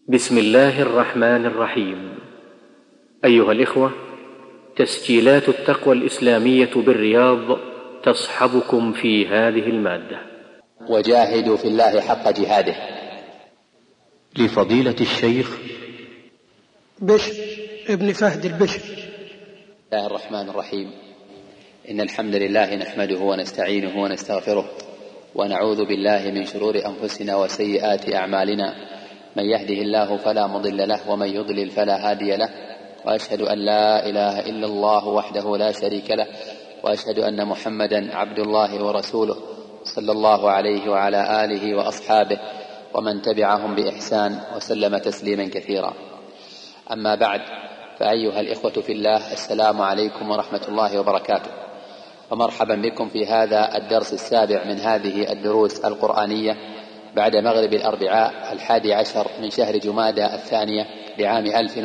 بسم الله الرحمن الرحيم. أيها الإخوة، تسجيلات التقوى الإسلامية بالرياض تصحبكم في هذه المادة. وجاهدوا في الله حق جهاده، لفضيلة الشيخ بشر ابن فهد البشر. بسم الله الرحمن الرحيم. إن الحمد لله نحمده ونستعينه ونستغفره، ونعوذ بالله من شرور أنفسنا وسيئات أعمالنا. من يهده الله فلا مضل له، ومن يضلل فلا هادي له. وأشهد أن لا إله إلا الله وحده لا شريك له، وأشهد أن محمدا عبد الله ورسوله، صلى الله عليه وعلى آله وأصحابه ومن تبعهم بإحسان وسلم تسليما كثيرا. أما بعد، فأيها الإخوة في الله، السلام عليكم ورحمة الله وبركاته، ومرحبا بكم في هذا الدرس السابع من هذه الدروس القرآنية بعد مغرب الأربعاء 11 من شهر جمادى الثانية لعام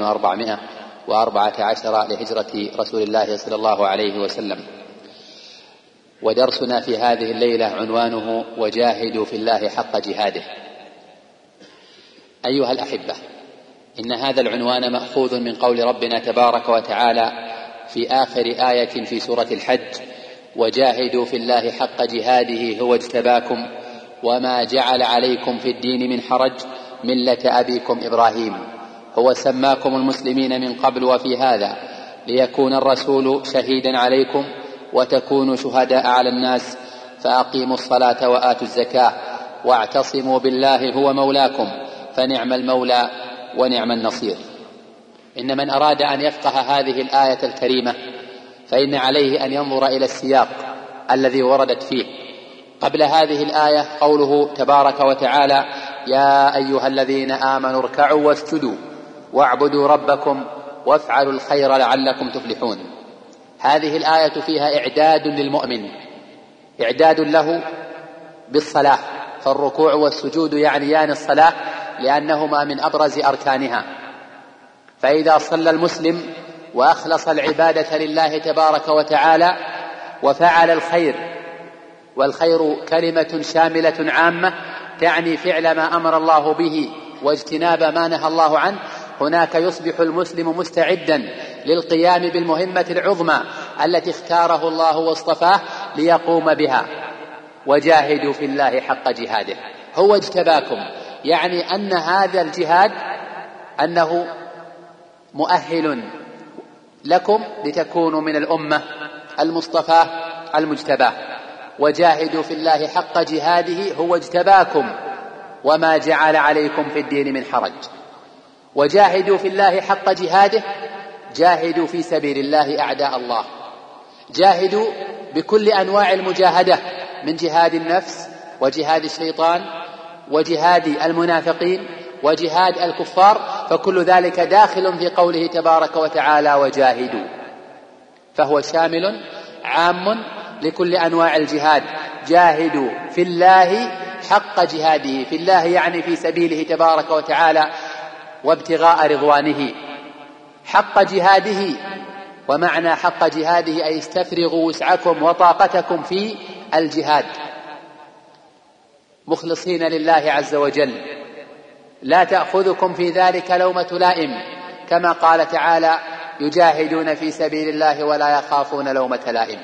1414 لهجرة رسول الله صلى الله عليه وسلم. ودرسنا في هذه الليلة عنوانه وجاهدوا في الله حق جهاده. أيها الأحبة، إن هذا العنوان مأخوذ من قول ربنا تبارك وتعالى في آخر آية في سورة الحج: وجاهدوا في الله حق جهاده هو اجتباكم وما جعل عليكم في الدين من حرج ملة أبيكم إبراهيم هو سماكم المسلمين من قبل وفي هذا ليكون الرسول شهيدا عليكم وتكونوا شهداء على الناس فأقيموا الصلاة وآتوا الزكاة واعتصموا بالله هو مولاكم فنعم المولى ونعم النصير. إن من أراد أن يفقه هذه الآية الكريمة فإن عليه أن ينظر إلى السياق الذي وردت فيه. قبل هذه الآية قوله تبارك وتعالى: يا أيها الذين آمنوا اركعوا واسجدوا واعبدوا ربكم وافعلوا الخير لعلكم تفلحون. هذه الآية فيها إعداد للمؤمن، إعداد له بالصلاة، فالركوع والسجود يعنيان الصلاة لأنهما من أبرز أركانها. فإذا صلى المسلم وأخلص العبادة لله تبارك وتعالى وفعل الخير، والخير كلمة شاملة عامة تعني فعل ما أمر الله به واجتناب ما نهى الله عنه، هناك يصبح المسلم مستعدا للقيام بالمهمة العظمى التي اختاره الله واصطفاه ليقوم بها. وجاهدوا في الله حق جهاده هو اجتباكم، يعني أن هذا الجهاد أنه مؤهل لكم لتكونوا من الأمة المصطفاة المجتباه. وجاهدوا في الله حق جهاده هو اجتباكم وما جعل عليكم في الدين من حرج. وجاهدوا في الله حق جهاده، جاهدوا في سبيل الله أعداء الله، جاهدوا بكل أنواع المجاهدة، من جهاد النفس وجهاد الشيطان وجهاد المنافقين وجهاد الكفار، فكل ذلك داخل في قوله تبارك وتعالى وجاهدوا، فهو شامل عام لكل أنواع الجهاد. جاهدوا في الله حق جهاده، في الله يعني في سبيله تبارك وتعالى وابتغاء رضوانه حق جهاده. ومعنى حق جهاده أي استفرغوا وسعكم وطاقتكم في الجهاد مخلصين لله عز وجل، لا تأخذكم في ذلك لومة لائم، كما قال تعالى: يجاهدون في سبيل الله ولا يخافون لومة لائم.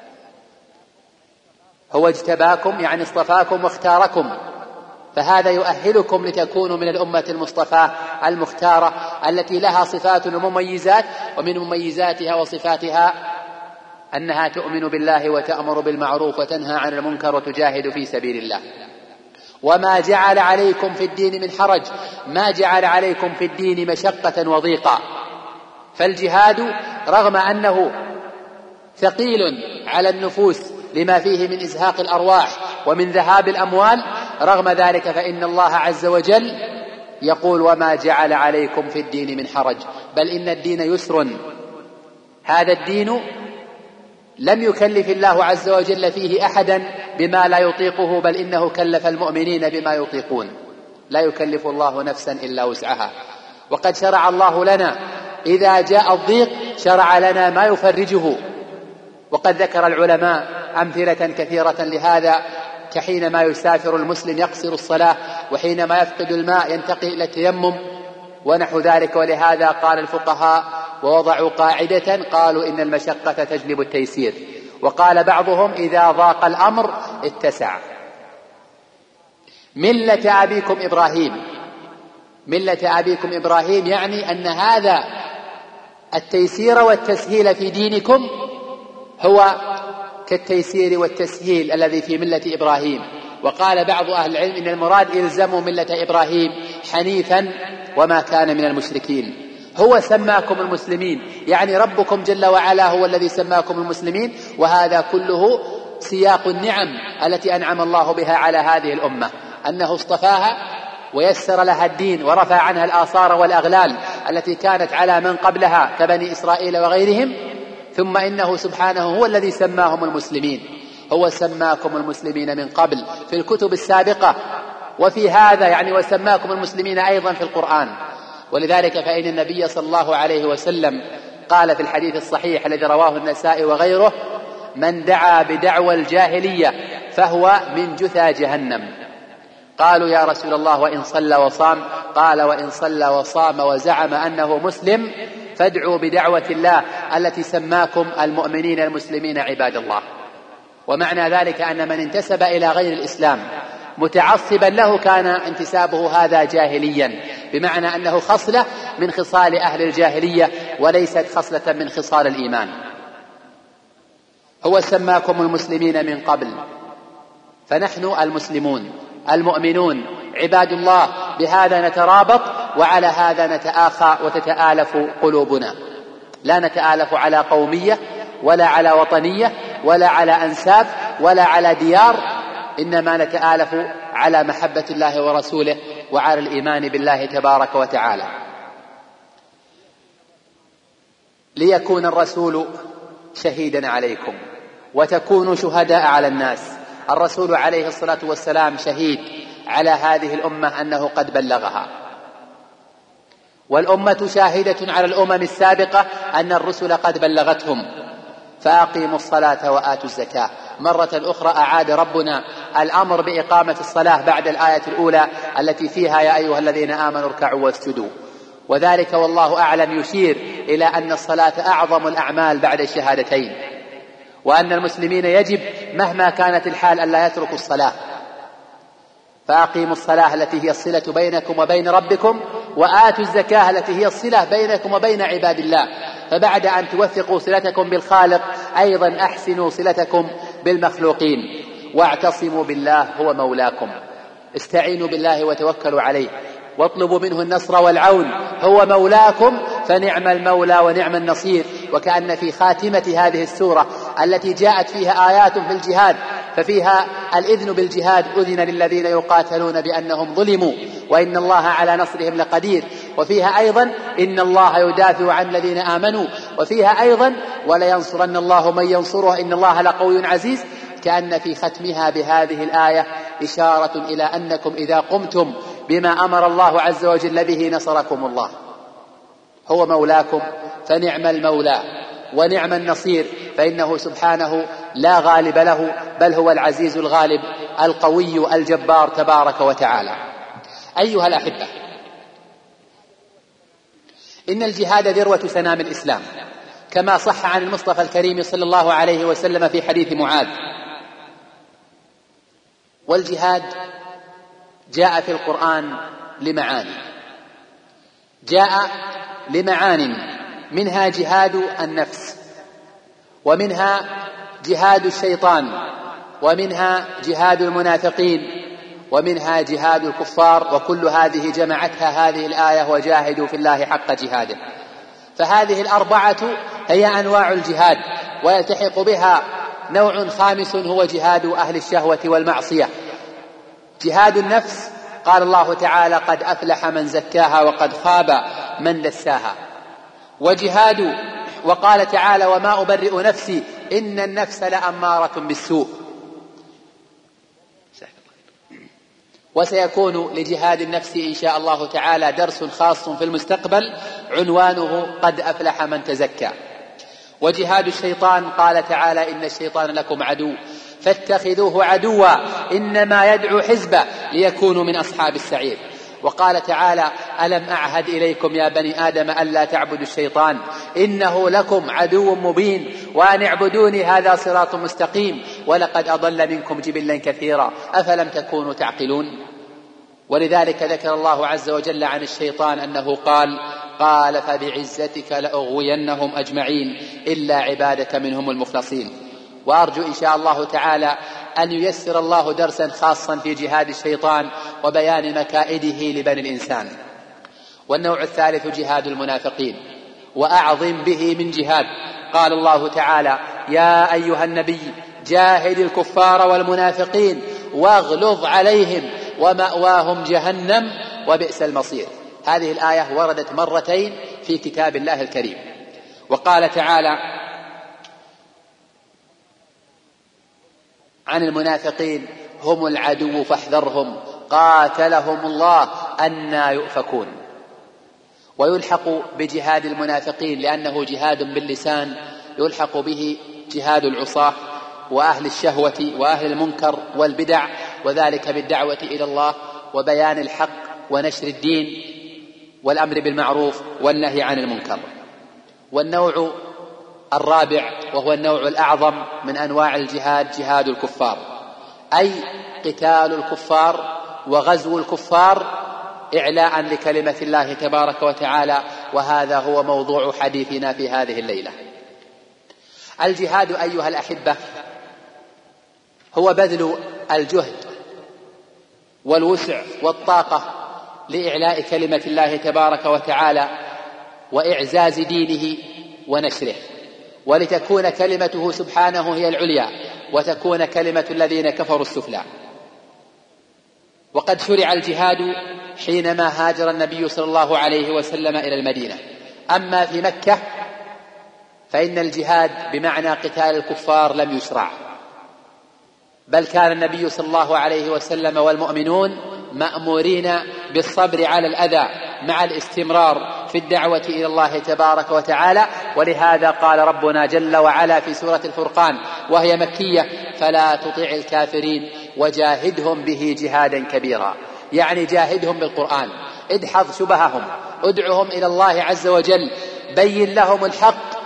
هو اجتباكم يعني اصطفاكم واختاركم، فهذا يؤهلكم لتكونوا من الأمة المصطفاة المختارة التي لها صفات ومميزات، ومن مميزاتها وصفاتها أنها تؤمن بالله وتأمر بالمعروف وتنهى عن المنكر وتجاهد في سبيل الله. وما جعل عليكم في الدين من حرج، ما جعل عليكم في الدين مشقة وضيقا. فالجهاد رغم أنه ثقيل على النفوس لما فيه من إزهاق الأرواح ومن ذهاب الأموال، رغم ذلك فإن الله عز وجل يقول: وما جعل عليكم في الدين من حرج، بل إن الدين يسر. هذا الدين لم يكلف الله عز وجل فيه أحدا بما لا يطيقه، بل إنه كلف المؤمنين بما يطيقون. لا يكلف الله نفسا إلا وسعها. وقد شرع الله لنا إذا جاء الضيق شرع لنا ما يفرجه. وقد ذكر العلماء أمثلة كثيرة لهذا، كحينما يسافر المسلم يقصر الصلاة، وحينما يفقد الماء ينتقل إلى التيمم، ونحو ذلك. ولهذا قال الفقهاء ووضعوا قاعدة قالوا إن المشقة تجلب التيسير، وقال بعضهم إذا ضاق الأمر اتسع. ملة أبيكم إبراهيم، ملة أبيكم إبراهيم يعني أن هذا التيسير والتسهيل في دينكم هو كالتيسير والتسهيل الذي في ملة إبراهيم. وقال بعض أهل العلم إن المراد إلزموا ملة إبراهيم حنيفا وما كان من المشركين. هو سماكم المسلمين، يعني ربكم جل وعلا هو الذي سماكم المسلمين، وهذا كله سياق النعم التي أنعم الله بها على هذه الأمة، أنه اصطفاها ويسر لها الدين ورفع عنها الآثار والأغلال التي كانت على من قبلها كبني إسرائيل وغيرهم. ثم إنه سبحانه هو الذي سماهم المسلمين، هو سماكم المسلمين من قبل في الكتب السابقة، وفي هذا يعني وسماكم المسلمين أيضا في القرآن. ولذلك فإن النبي صلى الله عليه وسلم قال في الحديث الصحيح الذي رواه النسائي وغيره: من دعا بدعوى الجاهلية فهو من جثى جهنم. قالوا يا رسول الله وإن صلى وصام؟ قال وإن صلى وصام وزعم أنه مسلم فادعوا بدعوة الله التي سماكم المؤمنين المسلمين عباد الله. ومعنى ذلك أن من انتسب إلى غير الإسلام متعصبا له كان انتسابه هذا جاهليا، بمعنى أنه خصلة من خصال أهل الجاهلية وليست خصلة من خصال الإيمان. هو سماكم المسلمين من قبل، فنحن المسلمون المؤمنون عباد الله، بهذا نترابط وعلى هذا نتآخى وتتآلف قلوبنا. لا نتآلف على قومية ولا على وطنية ولا على أنساب ولا على ديار، إنما نتآلف على محبة الله ورسوله وعلى الإيمان بالله تبارك وتعالى. ليكون الرسول شهيدا عليكم وتكونوا شهداء على الناس. الرسول عليه الصلاة والسلام شهيد على هذه الأمة أنه قد بلغها، والأمة شاهدة على الأمم السابقة أن الرسل قد بلغتهم. فأقيموا الصلاة وآتوا الزكاة. مرة أخرى أعاد ربنا الأمر بإقامة الصلاة بعد الآية الأولى التي فيها يا أيها الذين آمنوا اركعوا واسجدوا، وذلك والله أعلم يشير إلى أن الصلاة أعظم الأعمال بعد الشهادتين، وأن المسلمين يجب مهما كانت الحال ألا يتركوا الصلاة. فأقيموا الصلاة التي هي الصلة بينكم وبين ربكم، وآتوا الزكاة التي هي الصلة بينكم وبين عباد الله. فبعد أن توثقوا صلتكم بالخالق أيضا أحسنوا صلتكم بالمخلوقين. واعتصموا بالله هو مولاكم، استعينوا بالله وتوكلوا عليه واطلبوا منه النصر والعون، هو مولاكم فنعم المولى ونعم النصير. وكأن في خاتمة هذه السورة التي جاءت فيها آيات في الجهاد ففيها الإذن بالجهاد: أذن للذين يقاتلون بأنهم ظلموا وإن الله على نصرهم لقدير. وفيها أيضا إن الله يدافع عن الذين آمنوا. وفيها أيضا ولينصرن الله من ينصره إن الله لقوي عزيز. كأن في ختمها بهذه الآية إشارة إلى أنكم إذا قمتم بما أمر الله عز وجل به نصركم الله. هو مولاكم فنعم المولى ونعم النصير، فإنه سبحانه لا غالب له بل هو العزيز الغالب القوي الجبار تبارك وتعالى. أيها الأحبة، إن الجهاد ذروة سنام الإسلام كما صح عن المصطفى الكريم صلى الله عليه وسلم في حديث معاذ. والجهاد جاء في القرآن لمعاني، جاء لمعان، منها جهاد النفس، ومنها جهاد الشيطان، ومنها جهاد المنافقين، ومنها جهاد الكفار. وكل هذه جمعتها هذه الآية: وجاهدوا في الله حق جهاده. فهذه الأربعة هي أنواع الجهاد، ويلتحق بها نوع خامس هو جهاد أهل الشهوة والمعصية. جهاد النفس قال الله تعالى: قد أفلح من زكاها وقد خاب من دساها. وقال تعالى: وما أبرئ نفسي إن النفس لأمارة بالسوء. وسيكون لجهاد النفس إن شاء الله تعالى درس خاص في المستقبل عنوانه: قد أفلح من تزكى. وجهاد الشيطان قال تعالى: إن الشيطان لكم عدو فاتخذوه عدوا إنما يدعو حزبه ليكونوا من أصحاب السعير. وقال تعالى: ألم أعهد إليكم يا بني آدم ألا تعبدوا الشيطان إنه لكم عدو مبين وأن اعبدوني هذا صراط مستقيم ولقد أضل منكم جبلا كثيرا أفلم تكونوا تعقلون. ولذلك ذكر الله عز وجل عن الشيطان أنه قال فبعزتك لأغوينهم أجمعين إلا عبادك منهم المخلصين. وأرجو إن شاء الله تعالى أن ييسر الله درسا خاصا في جهاد الشيطان وبيان مكائده لبني الإنسان. والنوع الثالث جهاد المنافقين، وأعظم به من جهاد. قال الله تعالى: يا أيها النبي جاهد الكفار والمنافقين واغلظ عليهم ومأواهم جهنم وبئس المصير. هذه الآية وردت مرتين في كتاب الله الكريم. وقال تعالى عن المنافقين: هم العدو فاحذرهم قاتلهم الله أنى يؤفكون. ويلحق بجهاد المنافقين لأنه جهاد باللسان يلحق به جهاد العصاة وأهل الشهوة وأهل المنكر والبدع، وذلك بالدعوة إلى الله وبيان الحق ونشر الدين والأمر بالمعروف والنهي عن المنكر. والنوع الرابع وهو النوع الأعظم من أنواع الجهاد جهاد الكفار، أي قتال الكفار وغزو الكفار إعلاء لكلمة الله تبارك وتعالى، وهذا هو موضوع حديثنا في هذه الليلة. الجهاد أيها الأحبة هو بذل الجهد والوسع والطاقة لإعلاء كلمة الله تبارك وتعالى وإعزاز دينه ونشره، ولتكون كلمته سبحانه هي العليا وتكون كلمة الذين كفروا السفلى. وقد شرع الجهاد حينما هاجر النبي صلى الله عليه وسلم إلى المدينة. أما في مكة فإن الجهاد بمعنى قتال الكفار لم يشرع، بل كان النبي صلى الله عليه وسلم والمؤمنون مأمورين بالصبر على الأذى مع الاستمرار في الدعوة إلى الله تبارك وتعالى. ولهذا قال ربنا جل وعلا في سورة الفرقان وهي مكية: فلا تطع الكافرين وجاهدهم به جهادا كبيرا. يعني جاهدهم بالقرآن، ادحض شبههم، ادعهم إلى الله عز وجل، بين لهم الحق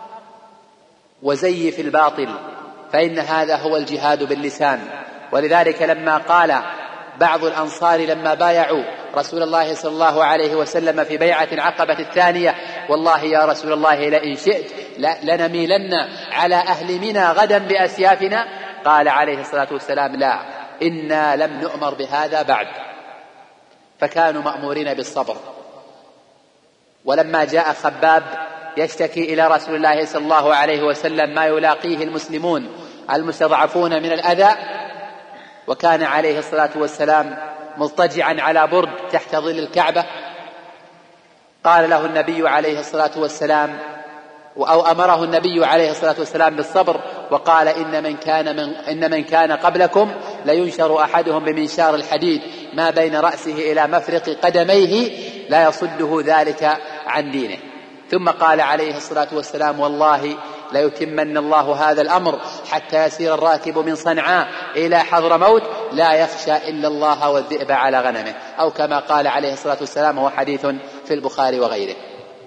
وزيف الباطل، فإن هذا هو الجهاد باللسان. ولذلك لما قال بعض الأنصار لما بايعوا رسول الله صلى الله عليه وسلم في بيعة العقبة الثانية: والله يا رسول الله لئن شئت لنميلن على أهل منى غدا بأسيافنا، قال عليه الصلاة والسلام: لا، إنا لم نؤمر بهذا بعد. فكانوا مأمورين بالصبر. ولما جاء خباب يشتكي إلى رسول الله صلى الله عليه وسلم ما يلاقيه المسلمون المستضعفون من الأذى، وكان عليه الصلاة والسلام مضطجعا على برد تحت ظل الكعبة، قال له النبي عليه الصلاة والسلام أو أمره النبي عليه الصلاة والسلام بالصبر، وقال: إن من كان قبلكم لينشر أحدهم بمنشار الحديد ما بين رأسه إلى مفرق قدميه لا يصده ذلك عن دينه. ثم قال عليه الصلاة والسلام: والله ليتمن الله هذا الأمر حتى يسير الراكب من صنعاء إلى حضرموت لا يخشى إلا الله والذئب على غنمه، أو كما قال عليه الصلاة والسلام، هو حديث في البخاري وغيره.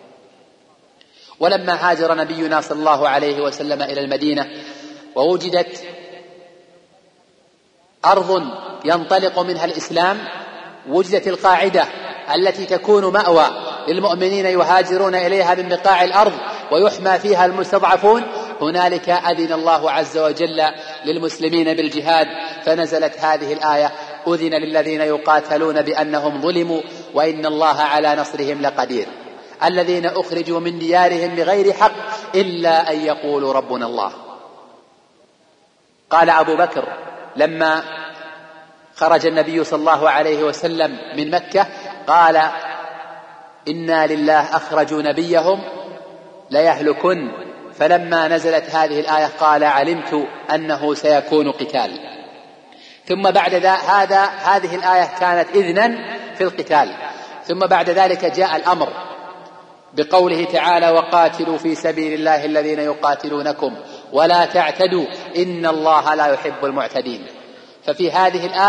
ولما هاجر نبينا صلى الله عليه وسلم إلى المدينة ووجدت أرض ينطلق منها الإسلام، وجدت القاعدة التي تكون مأوى للمؤمنين يهاجرون إليها من بقاع الأرض ويحمى فيها المستضعفون، هنالك أذن الله عز وجل للمسلمين بالجهاد، فنزلت هذه الآية: أذن للذين يقاتلون بأنهم ظلموا وإن الله على نصرهم لقدير، الذين أخرجوا من ديارهم بغير حق إلا أن يقولوا ربنا الله. قال أبو بكر لما خرج النبي صلى الله عليه وسلم من مكة قال: إنا لله أخرجوا نبيهم ليهلكن، فلما نزلت هذه الآية قال: علمت أنه سيكون قتال. ثم بعد هذه الآية كانت إذنا في القتال. ثم بعد ذلك جاء الأمر بقوله تعالى: وقاتلوا في سبيل الله الذين يقاتلونكم ولا تعتدوا إن الله لا يحب المعتدين. ففي هذه الآية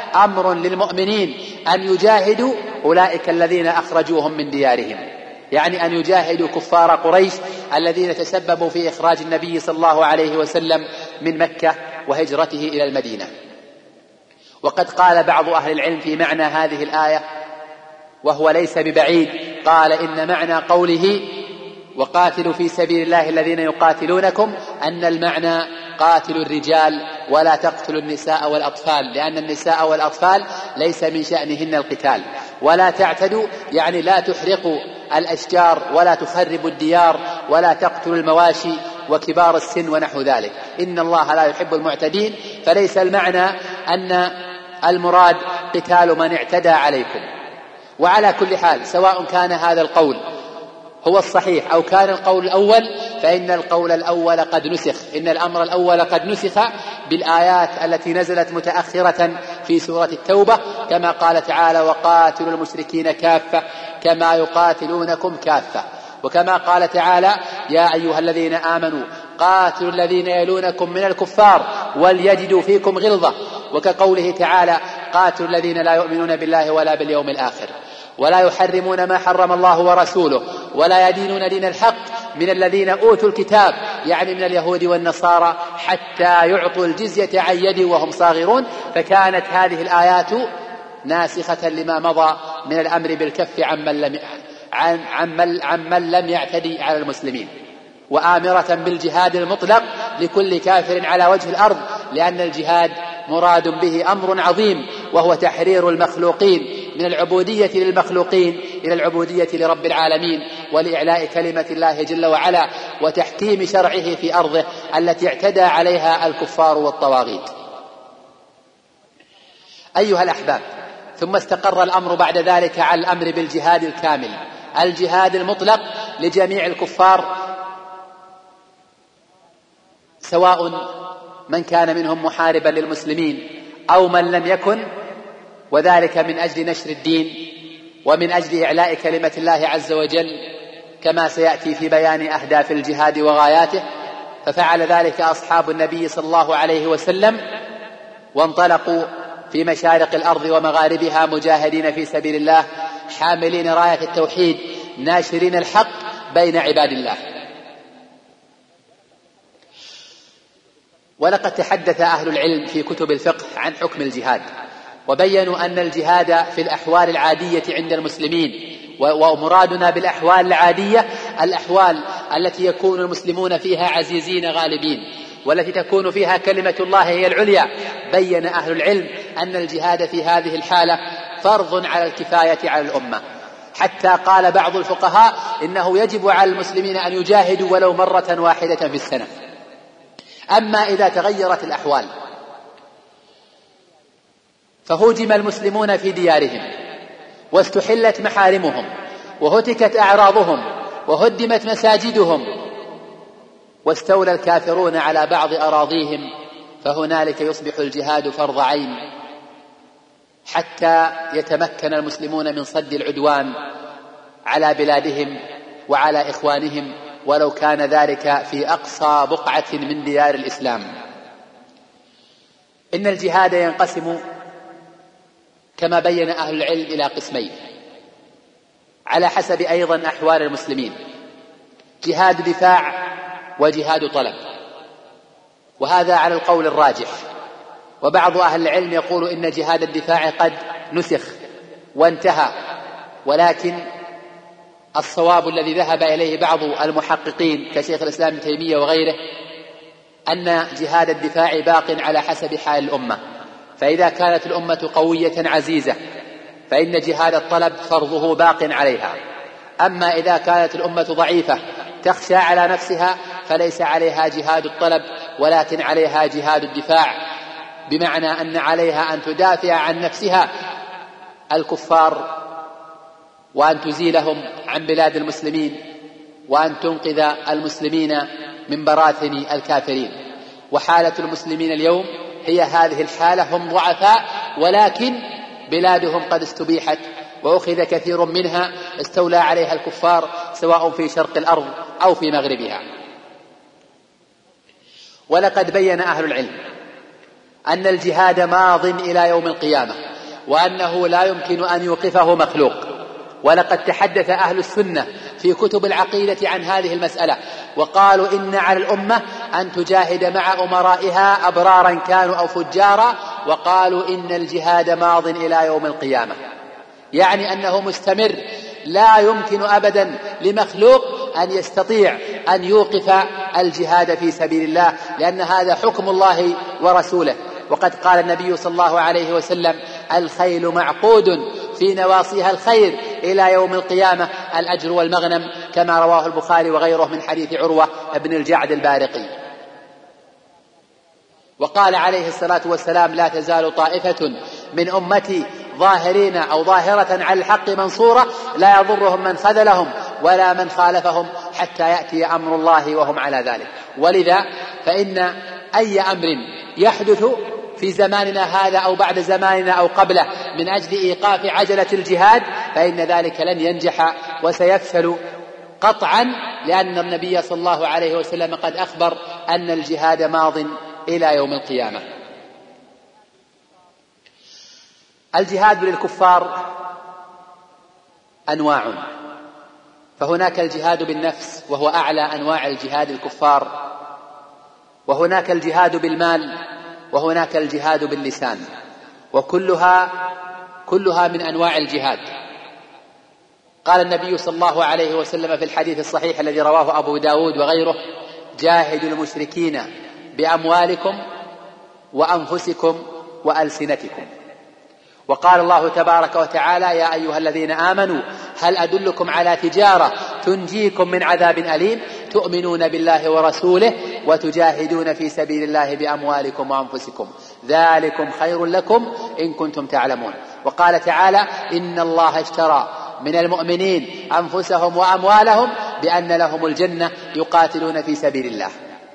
أمر للمؤمنين أن يجاهدوا أولئك الذين أخرجوهم من ديارهم، يعني أن يجاهدوا كفار قريش الذين تسببوا في إخراج النبي صلى الله عليه وسلم من مكة وهجرته إلى المدينة. وقد قال بعض أهل العلم في معنى هذه الآية وهو ليس ببعيد، قال إن معنى قوله وقاتلوا في سبيل الله الذين يقاتلونكم أن المعنى قاتلوا الرجال ولا تقتلوا النساء والأطفال، لأن النساء والأطفال ليس من شأنهن القتال. ولا تعتدوا يعني لا تحرقوا الأشجار ولا تخربوا الديار ولا تقتلوا المواشي وكبار السن ونحو ذلك، إن الله لا يحب المعتدين. فليس المعنى أن المراد قتال من اعتدى عليكم. وعلى كل حال سواء كان هذا القول هو الصحيح أو كان القول الأول، فإن القول الأول قد نسخ، إن الأمر الأول قد نسخ بالآيات التي نزلت متأخرة في سورة التوبة، كما قال تعالى وقاتلوا المشركين كافة كما يقاتلونكم كافة، وكما قال تعالى يا أيها الذين آمنوا قاتلوا الذين يلونكم من الكفار وليجدوا فيكم غلظة، وكقوله تعالى قاتلوا الذين لا يؤمنون بالله ولا باليوم الآخر ولا يحرمون ما حرم الله ورسوله ولا يدينون دين الحق من الذين أوتوا الكتاب، يعني من اليهود والنصارى، حتى يعطوا الجزية عن يد وهم صاغرون. فكانت هذه الآيات ناسخة لما مضى من الأمر بالكف عمن لم يعتدي على المسلمين، وآمرة بالجهاد المطلق لكل كافر على وجه الأرض، لأن الجهاد مراد به أمر عظيم وهو تحرير المخلوقين من العبودية للمخلوقين إلى العبودية لرب العالمين، ولإعلاء كلمة الله جل وعلا وتحكيم شرعه في أرضه التي اعتدى عليها الكفار والطواغيت. أيها الأحباب، ثم استقر الأمر بعد ذلك على الأمر بالجهاد الكامل، الجهاد المطلق لجميع الكفار، سواء من كان منهم محاربا للمسلمين أو من لم يكن، وذلك من أجل نشر الدين ومن أجل إعلاء كلمة الله عز وجل، كما سيأتي في بيان أهداف الجهاد وغاياته. ففعل ذلك أصحاب النبي صلى الله عليه وسلم، وانطلقوا في مشارق الأرض ومغاربها مجاهدين في سبيل الله، حاملين راية التوحيد، ناشرين الحق بين عباد الله. ولقد تحدث أهل العلم في كتب الفقه عن حكم الجهاد، وبينوا أن الجهاد في الأحوال العادية عند المسلمين، ومرادنا بالأحوال العادية الأحوال التي يكون المسلمون فيها عزيزين غالبين، والتي تكون فيها كلمة الله هي العليا. بين أهل العلم أن الجهاد في هذه الحالة فرض على الكفاية على الأمة، حتى قال بعض الفقهاء إنه يجب على المسلمين أن يجاهدوا ولو مرة واحدة في السنة. أما إذا تغيرت الأحوال فهوجم المسلمون في ديارهم واستحلت محارمهم وهتكت أعراضهم وهدمت مساجدهم واستولى الكافرون على بعض أراضيهم، فهنالك يصبح الجهاد فرض عين حتى يتمكن المسلمون من صد العدوان على بلادهم وعلى إخوانهم، ولو كان ذلك في أقصى بقعة من ديار الإسلام. إن الجهاد ينقسم كما بين أهل العلم إلى قسمين على حسب أيضا أحوال المسلمين: جهاد دفاع وجهاد طلب، وهذا على القول الراجح. وبعض أهل العلم يقول إن جهاد الدفاع قد نسخ وانتهى، ولكن الصواب الذي ذهب إليه بعض المحققين كشيخ الإسلام ابن تيمية وغيره أن جهاد الدفاع باق على حسب حال الأمة، فإذا كانت الأمة قوية عزيزة فإن جهاد الطلب فرضه باق عليها، أما إذا كانت الأمة ضعيفة تخشى على نفسها فليس عليها جهاد الطلب ولكن عليها جهاد الدفاع، بمعنى أن عليها أن تدافع عن نفسها الكفار وأن تزيلهم عن بلاد المسلمين وأن تنقذ المسلمين من براثن الكافرين. وحالة المسلمين اليوم هي هذه الحالة، هم ضعفاء ولكن بلادهم قد استبيحت وأخذ كثير منها، استولى عليها الكفار سواء في شرق الأرض أو في مغربها. ولقد بين أهل العلم أن الجهاد ماض إلى يوم القيامة، وأنه لا يمكن أن يوقفه مخلوق. ولقد تحدث أهل السنة في كتب العقيدة عن هذه المسألة، وقالوا إن على الأمة أن تجاهد مع أمرائها أبرارا كانوا أو فجارا، وقالوا إن الجهاد ماض إلى يوم القيامة، يعني أنه مستمر، لا يمكن أبدا لمخلوق أن يستطيع أن يوقف الجهاد في سبيل الله، لأن هذا حكم الله ورسوله. وقد قال النبي صلى الله عليه وسلم: الخيل معقود في نواصيها الخير إلى يوم القيامة، الأجر والمغنم، كما رواه البخاري وغيره من حديث عروة بن الجعد البارقي. وقال عليه الصلاة والسلام: لا تزال طائفة من أمتي ظاهرين أو ظاهرة على الحق منصورة، لا يضرهم من خذلهم ولا من خالفهم حتى يأتي أمر الله وهم على ذلك. ولذا فإن أي أمر يحدث في زماننا هذا أو بعد زماننا أو قبله من أجل إيقاف عجلة الجهاد، فإن ذلك لن ينجح وسيفشل قطعا، لأن النبي صلى الله عليه وسلم قد أخبر أن الجهاد ماض إلى يوم القيامة. الجهاد للكفار أنواع، فهناك الجهاد بالنفس وهو أعلى أنواع الجهاد الكفار، وهناك الجهاد بالمال، وهناك الجهاد باللسان، وكلها من أنواع الجهاد. قال النبي صلى الله عليه وسلم في الحديث الصحيح الذي رواه أبو داود وغيره: جاهدوا المشركين بأموالكم وأنفسكم وألسنتكم. وقال الله تبارك وتعالى: يا أيها الذين آمنوا هل أدلكم على تجارة تنجيكم من عذاب أليم تؤمنون بالله ورسوله وتجاهدون في سبيل الله بأموالكم وأنفسكم ذلكم خير لكم إن كنتم تعلمون. وقال تعالى: إن الله اشترى من المؤمنين أنفسهم وأموالهم بأن لهم الجنة يقاتلون في سبيل الله.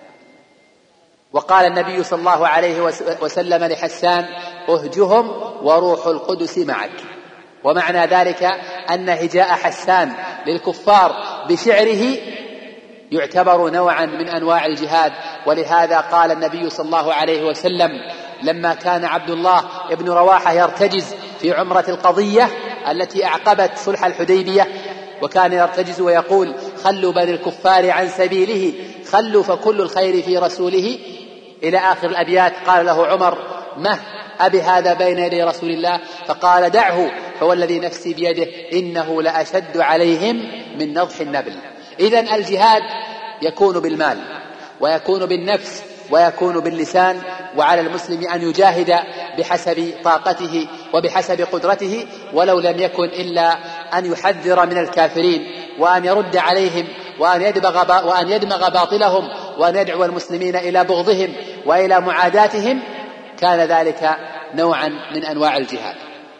وقال النبي صلى الله عليه وسلم لحسان: أهجهم وروح القدس معك. ومعنى ذلك أن هجاء حسان للكفار بشعره يعتبر نوعا من أنواع الجهاد. ولهذا قال النبي صلى الله عليه وسلم لما كان عبد الله بن رواحة يرتجز في عمرة القضية التي أعقبت صلح الحديبية، وكان يرتجز ويقول: خلوا بني الكفار عن سبيله، خلوا فكل الخير في رسوله، إلى آخر الأبيات. قال له عمر: ما أبي هذا بين يدي رسول الله؟ فقال: دعه فوالذي نفسي بيده إنه لأشد عليهم من نضح النبل. إذن الجهاد يكون بالمال ويكون بالنفس ويكون باللسان، وعلى المسلم أن يجاهد بحسب طاقته وبحسب قدرته، ولو لم يكن إلا أن يحذر من الكافرين وأن يرد عليهم وأن يدمغ باطلهم وأن يدعو المسلمين إلى بغضهم وإلى معاداتهم، كان ذلك نوعا من أنواع الجهاد.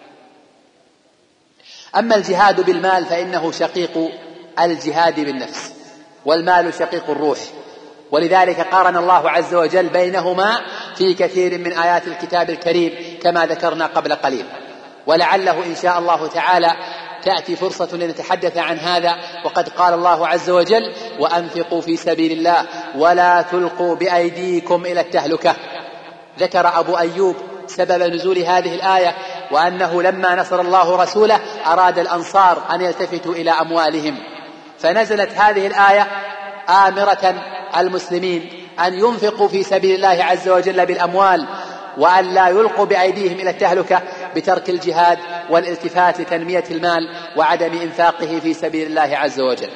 أما الجهاد بالمال فإنه شقيق الجهاد بالنفس، والمال شقيق الروح، ولذلك قارن الله عز وجل بينهما في كثير من آيات الكتاب الكريم كما ذكرنا قبل قليل. ولعله إن شاء الله تعالى تأتي فرصة لنتحدث عن هذا. وقد قال الله عز وجل: وأنفقوا في سبيل الله ولا تلقوا بأيديكم إلى التهلكة. ذكر أبو أيوب سبب نزول هذه الآية، وأنه لما نصر الله رسوله أراد الأنصار أن يلتفتوا إلى أموالهم، فنزلت هذه الآية آمرة المسلمين أن ينفقوا في سبيل الله عز وجل بالأموال، وأن لا يلقوا بأيديهم إلى التهلكة بترك الجهاد والالتفات لتنمية المال وعدم إنفاقه في سبيل الله عز وجل.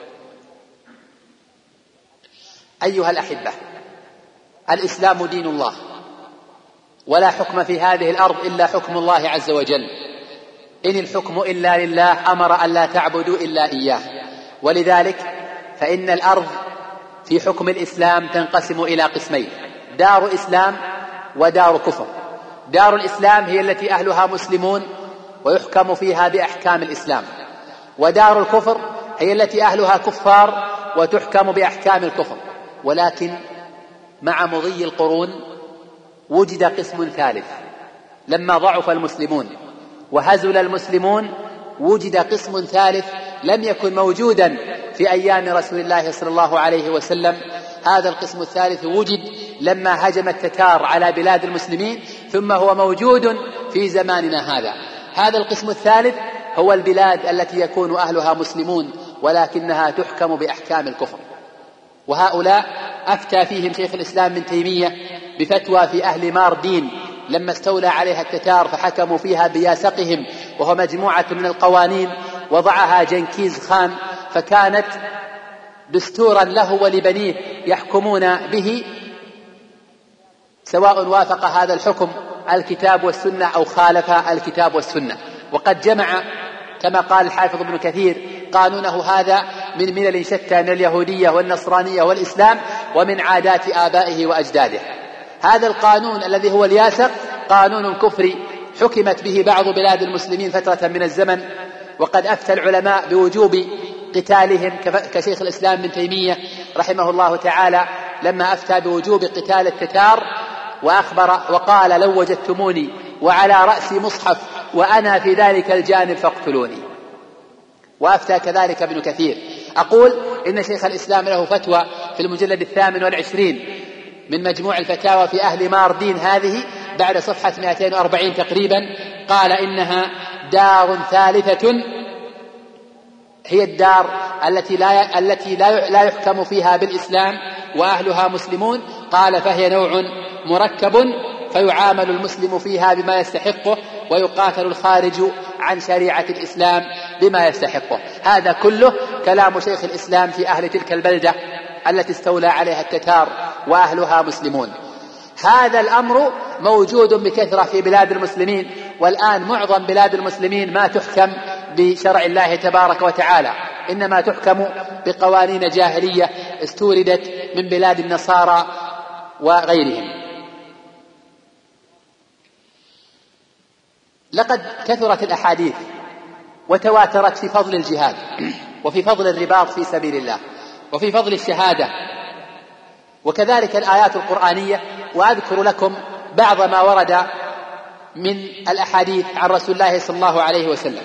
أيها الأحبة، الإسلام دين الله، ولا حكم في هذه الأرض إلا حكم الله عز وجل. إن الحكم إلا لله، أمر أن لا تعبدوا إلا إياه. ولذلك فإن الأرض في حكم الإسلام تنقسم إلى قسمين: دار إسلام ودار كفر. دار الإسلام هي التي أهلها مسلمون ويحكم فيها بأحكام الإسلام، ودار الكفر هي التي أهلها كفار وتحكم بأحكام الكفر. ولكن مع مضي القرون وجد قسم ثالث، لما ضعف المسلمون وهزل المسلمون وجد قسم ثالث لم يكن موجودا في أيام رسول الله صلى الله عليه وسلم. هذا القسم الثالث وجد لما هجم التتار على بلاد المسلمين، ثم هو موجود في زماننا هذا. هذا القسم الثالث هو البلاد التي يكون أهلها مسلمون ولكنها تحكم بأحكام الكفر، وهؤلاء أفتى فيهم شيخ الإسلام ابن تيمية بفتوى في أهل ماردين لما استولى عليها التتار فحكموا فيها بياسقهم، وهو مجموعة من القوانين وضعها جنكيز خان، فكانت دستورا له ولبنيه يحكمون به سواء وافق هذا الحكم الكتاب والسنة أو خالف الكتاب والسنة. وقد جمع كما قال الحافظ ابن كثير قانونه هذا من ملل شتى، من اليهودية والنصرانية والإسلام ومن عادات آبائه وأجداده. هذا القانون الذي هو الياسق قانون كفري حكمت به بعض بلاد المسلمين فترة من الزمن، وقد أفتى العلماء بوجوب قتالهم كشيخ الإسلام ابن تيمية رحمه الله تعالى لما أفتى بوجوب قتال التتار وأخبر وقال: لو وجدتموني وعلى رأسي مصحف وأنا في ذلك الجانب فاقتلوني. وأفتى كذلك ابن كثير. أقول إن شيخ الإسلام له فتوى في المجلد 28 من مجموع الفتاوى في أهل ماردين هذه بعد صفحة 240 تقريبا، قال إنها دار ثالثة هي الدار التي لا يحكم فيها بالإسلام وأهلها مسلمون. قال: فهي نوع مركب فيعامل المسلم فيها بما يستحقه ويقاتل الخارج عن شريعة الإسلام بما يستحقه. هذا كله كلام شيخ الإسلام في أهل تلك البلدة التي استولى عليها التتار وأهلها مسلمون. هذا الأمر موجود بكثرة في بلاد المسلمين، والآن معظم بلاد المسلمين ما تحكم بشرع الله تبارك وتعالى، إنما تحكم بقوانين جاهلية استوردت من بلاد النصارى وغيرهم. لقد كثرت الأحاديث وتواترت في فضل الجهاد وفي فضل الرباط في سبيل الله وفي فضل الشهادة، وكذلك الآيات القرآنية. وأذكر لكم بعض ما ورد من الأحاديث عن رسول الله صلى الله عليه وسلم.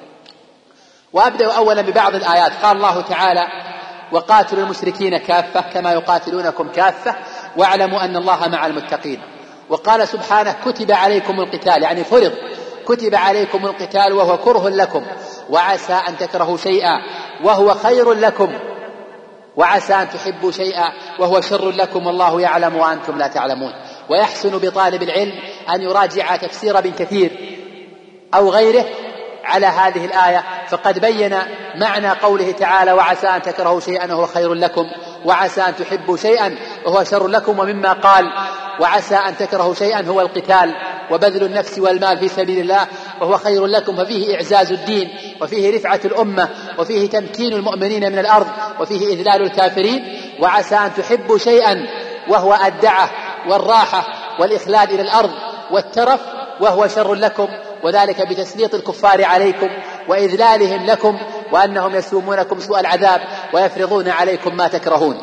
وأبدأ أولا ببعض الآيات. قال الله تعالى: وقاتلوا المشركين كافة كما يقاتلونكم كافة واعلموا أن الله مع المتقين. وقال سبحانه: كتب عليكم القتال، يعني فرض، كتب عليكم القتال وهو كره لكم وعسى أن تكرهوا شيئا وهو خير لكم وعسى أن تحبوا شيئا وهو شر لكم والله يعلم وأنتم لا تعلمون. ويحسن بطالب العلم أن يراجع تفسير ابن كثير أو غيره على هذه الآية، فقد بين معنى قوله تعالى: وعسى أن تكرهوا شيئا وهو خير لكم وعسى أن تحبوا شيئا وهو شر لكم. ومما قال وعسى أن تكرهوا شيئا هو القتال وبذل النفس والمال في سبيل الله وهو خير لكم، ففيه إعزاز الدين وفيه رفعة الأمة وفيه تمكين المؤمنين من الأرض وفيه إذلال الكافرين. وعسى أن تحبوا شيئا وهو الدعة والراحة والإخلاد إلى الأرض والترف وهو شر لكم، وذلك بتسليط الكفار عليكم وإذلالهم لكم وأنهم يسومونكم سوء العذاب ويفرضون عليكم ما تكرهون.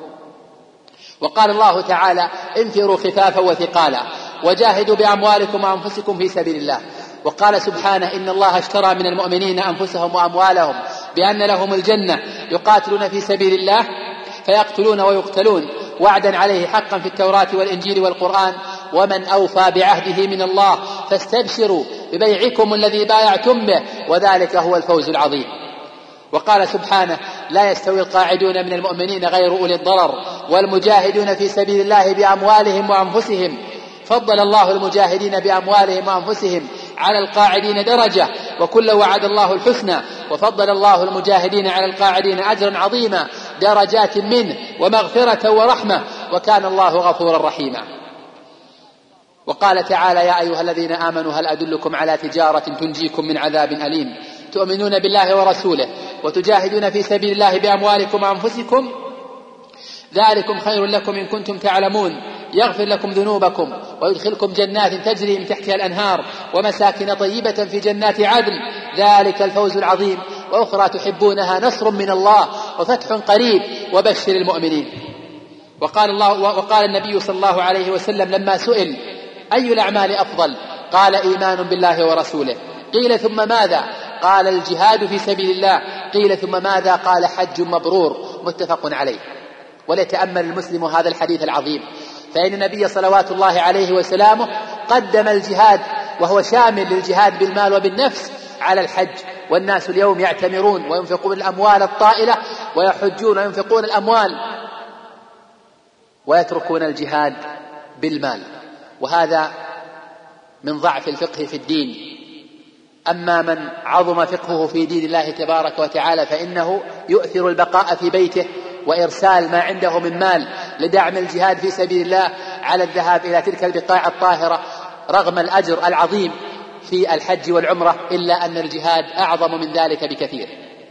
وقال الله تعالى: انفروا خفافا وثقالا وجاهدوا بأموالكم وأنفسكم في سبيل الله. وقال سبحانه: إن الله اشترى من المؤمنين أنفسهم وأموالهم بأن لهم الجنة يقاتلون في سبيل الله فيقتلون ويقتلون وعدا عليه حقا في التوراة والإنجيل والقرآن ومن أوفى بعهده من الله فاستبشروا ببيعكم الذي بايعتم به وذلك هو الفوز العظيم. وقال سبحانه: لا يستوي القاعدون من المؤمنين غير أولي الضرر والمجاهدون في سبيل الله بأموالهم وأنفسهم. فضل الله المجاهدين بأموالهم وأنفسهم على القاعدين درجة وكل وعد الله الحسنى، وفضل الله المجاهدين على القاعدين أجرا عظيما درجات منه ومغفرة ورحمة وكان الله غفورا رحيما. وقال تعالى: يا أيها الذين آمنوا هل أدلكم على تجارة تنجيكم من عذاب أليم تؤمنون بالله ورسوله وتجاهدون في سبيل الله بأموالكم وأنفسكم ذلكم خير لكم إن كنتم تعلمون يغفر لكم ذنوبكم ويدخلكم جنات تجري من تحتها الأنهار ومساكن طيبة في جنات عدن ذلك الفوز العظيم وأخرى تحبونها نصر من الله وفتح قريب وبشر المؤمنين. وقال النبي صلى الله عليه وسلم لما سئل: أي الأعمال أفضل؟ قال: إيمان بالله ورسوله. قيل: ثم ماذا؟ قال: الجهاد في سبيل الله. قيل: ثم ماذا؟ قال: حج مبرور. متفق عليه. وليتأمل المسلم هذا الحديث العظيم، فإن النبي صلوات الله عليه وسلامه قدم الجهاد وهو شامل للجهاد بالمال وبالنفس على الحج. والناس اليوم يعتمرون وينفقون الأموال الطائلة ويحجون وينفقون الأموال ويتركون الجهاد بالمال، وهذا من ضعف الفقه في الدين. أما من عظم فقهه في دين الله تبارك وتعالى فإنه يؤثر البقاء في بيته وإرسال ما عنده من مال لدعم الجهاد في سبيل الله على الذهاب إلى تلك البقاع الطاهرة رغم الأجر العظيم في الحج والعمرة، إلا أن الجهاد أعظم من ذلك بكثير.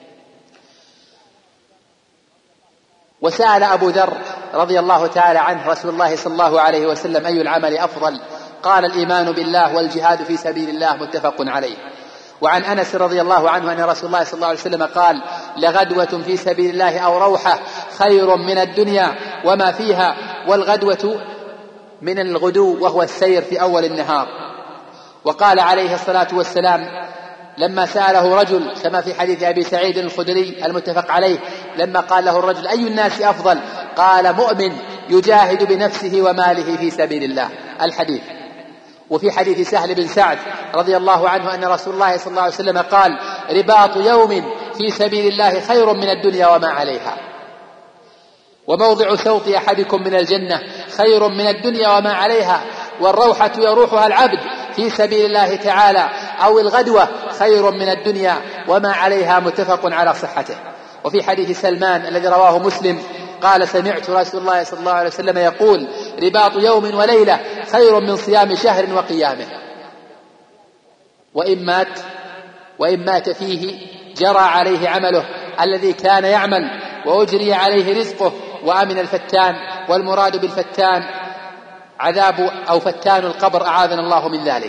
وسأل أبو ذر رضي الله تعالى عنه رسول الله صلى الله عليه وسلم: أي العمل أفضل؟ قال: الإيمان بالله والجهاد في سبيل الله، متفق عليه. وعن أنس رضي الله عنه أن رسول الله صلى الله عليه وسلم قال: لغدوة في سبيل الله أو روحة خير من الدنيا وما فيها. والغدوة من الغدو وهو السير في أول النهار. وقال عليه الصلاة والسلام لما سأله رجل كما في حديث أبي سعيد الخدري المتفق عليه، لما قال له الرجل: أي الناس أفضل؟ قال: مؤمن يجاهد بنفسه وماله في سبيل الله، الحديث. وفي حديث سهل بن سعد رضي الله عنه أن رسول الله صلى الله عليه وسلم قال: رباط يوم في سبيل الله خير من الدنيا وما عليها. وموضع سوط أحدكم من الجنة خير من الدنيا وما عليها. والروحة يروحها العبد في سبيل الله تعالى أو الغدوة خير من الدنيا وما عليها، متفق على صحته. وفي حديث سلمان الذي رواه مسلم قال: سمعت رسول الله صلى الله عليه وسلم يقول: رباط يوم وليلة خير من صيام شهر وقيامه. وإن مات فيه جرى عليه عمله الذي كان يعمل وأجري عليه رزقه وأمن الفتان. والمراد بالفتان عذاب أو فتان القبر، أعاذنا الله من ذلك.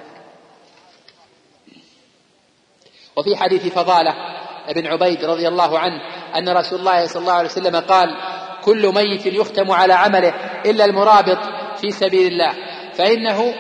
وفي حديث فضالة ابن عبيد رضي الله عنه أن رسول الله صلى الله عليه وسلم قال: كل ميت يختم على عمله إلا المرابط في سبيل الله فإنه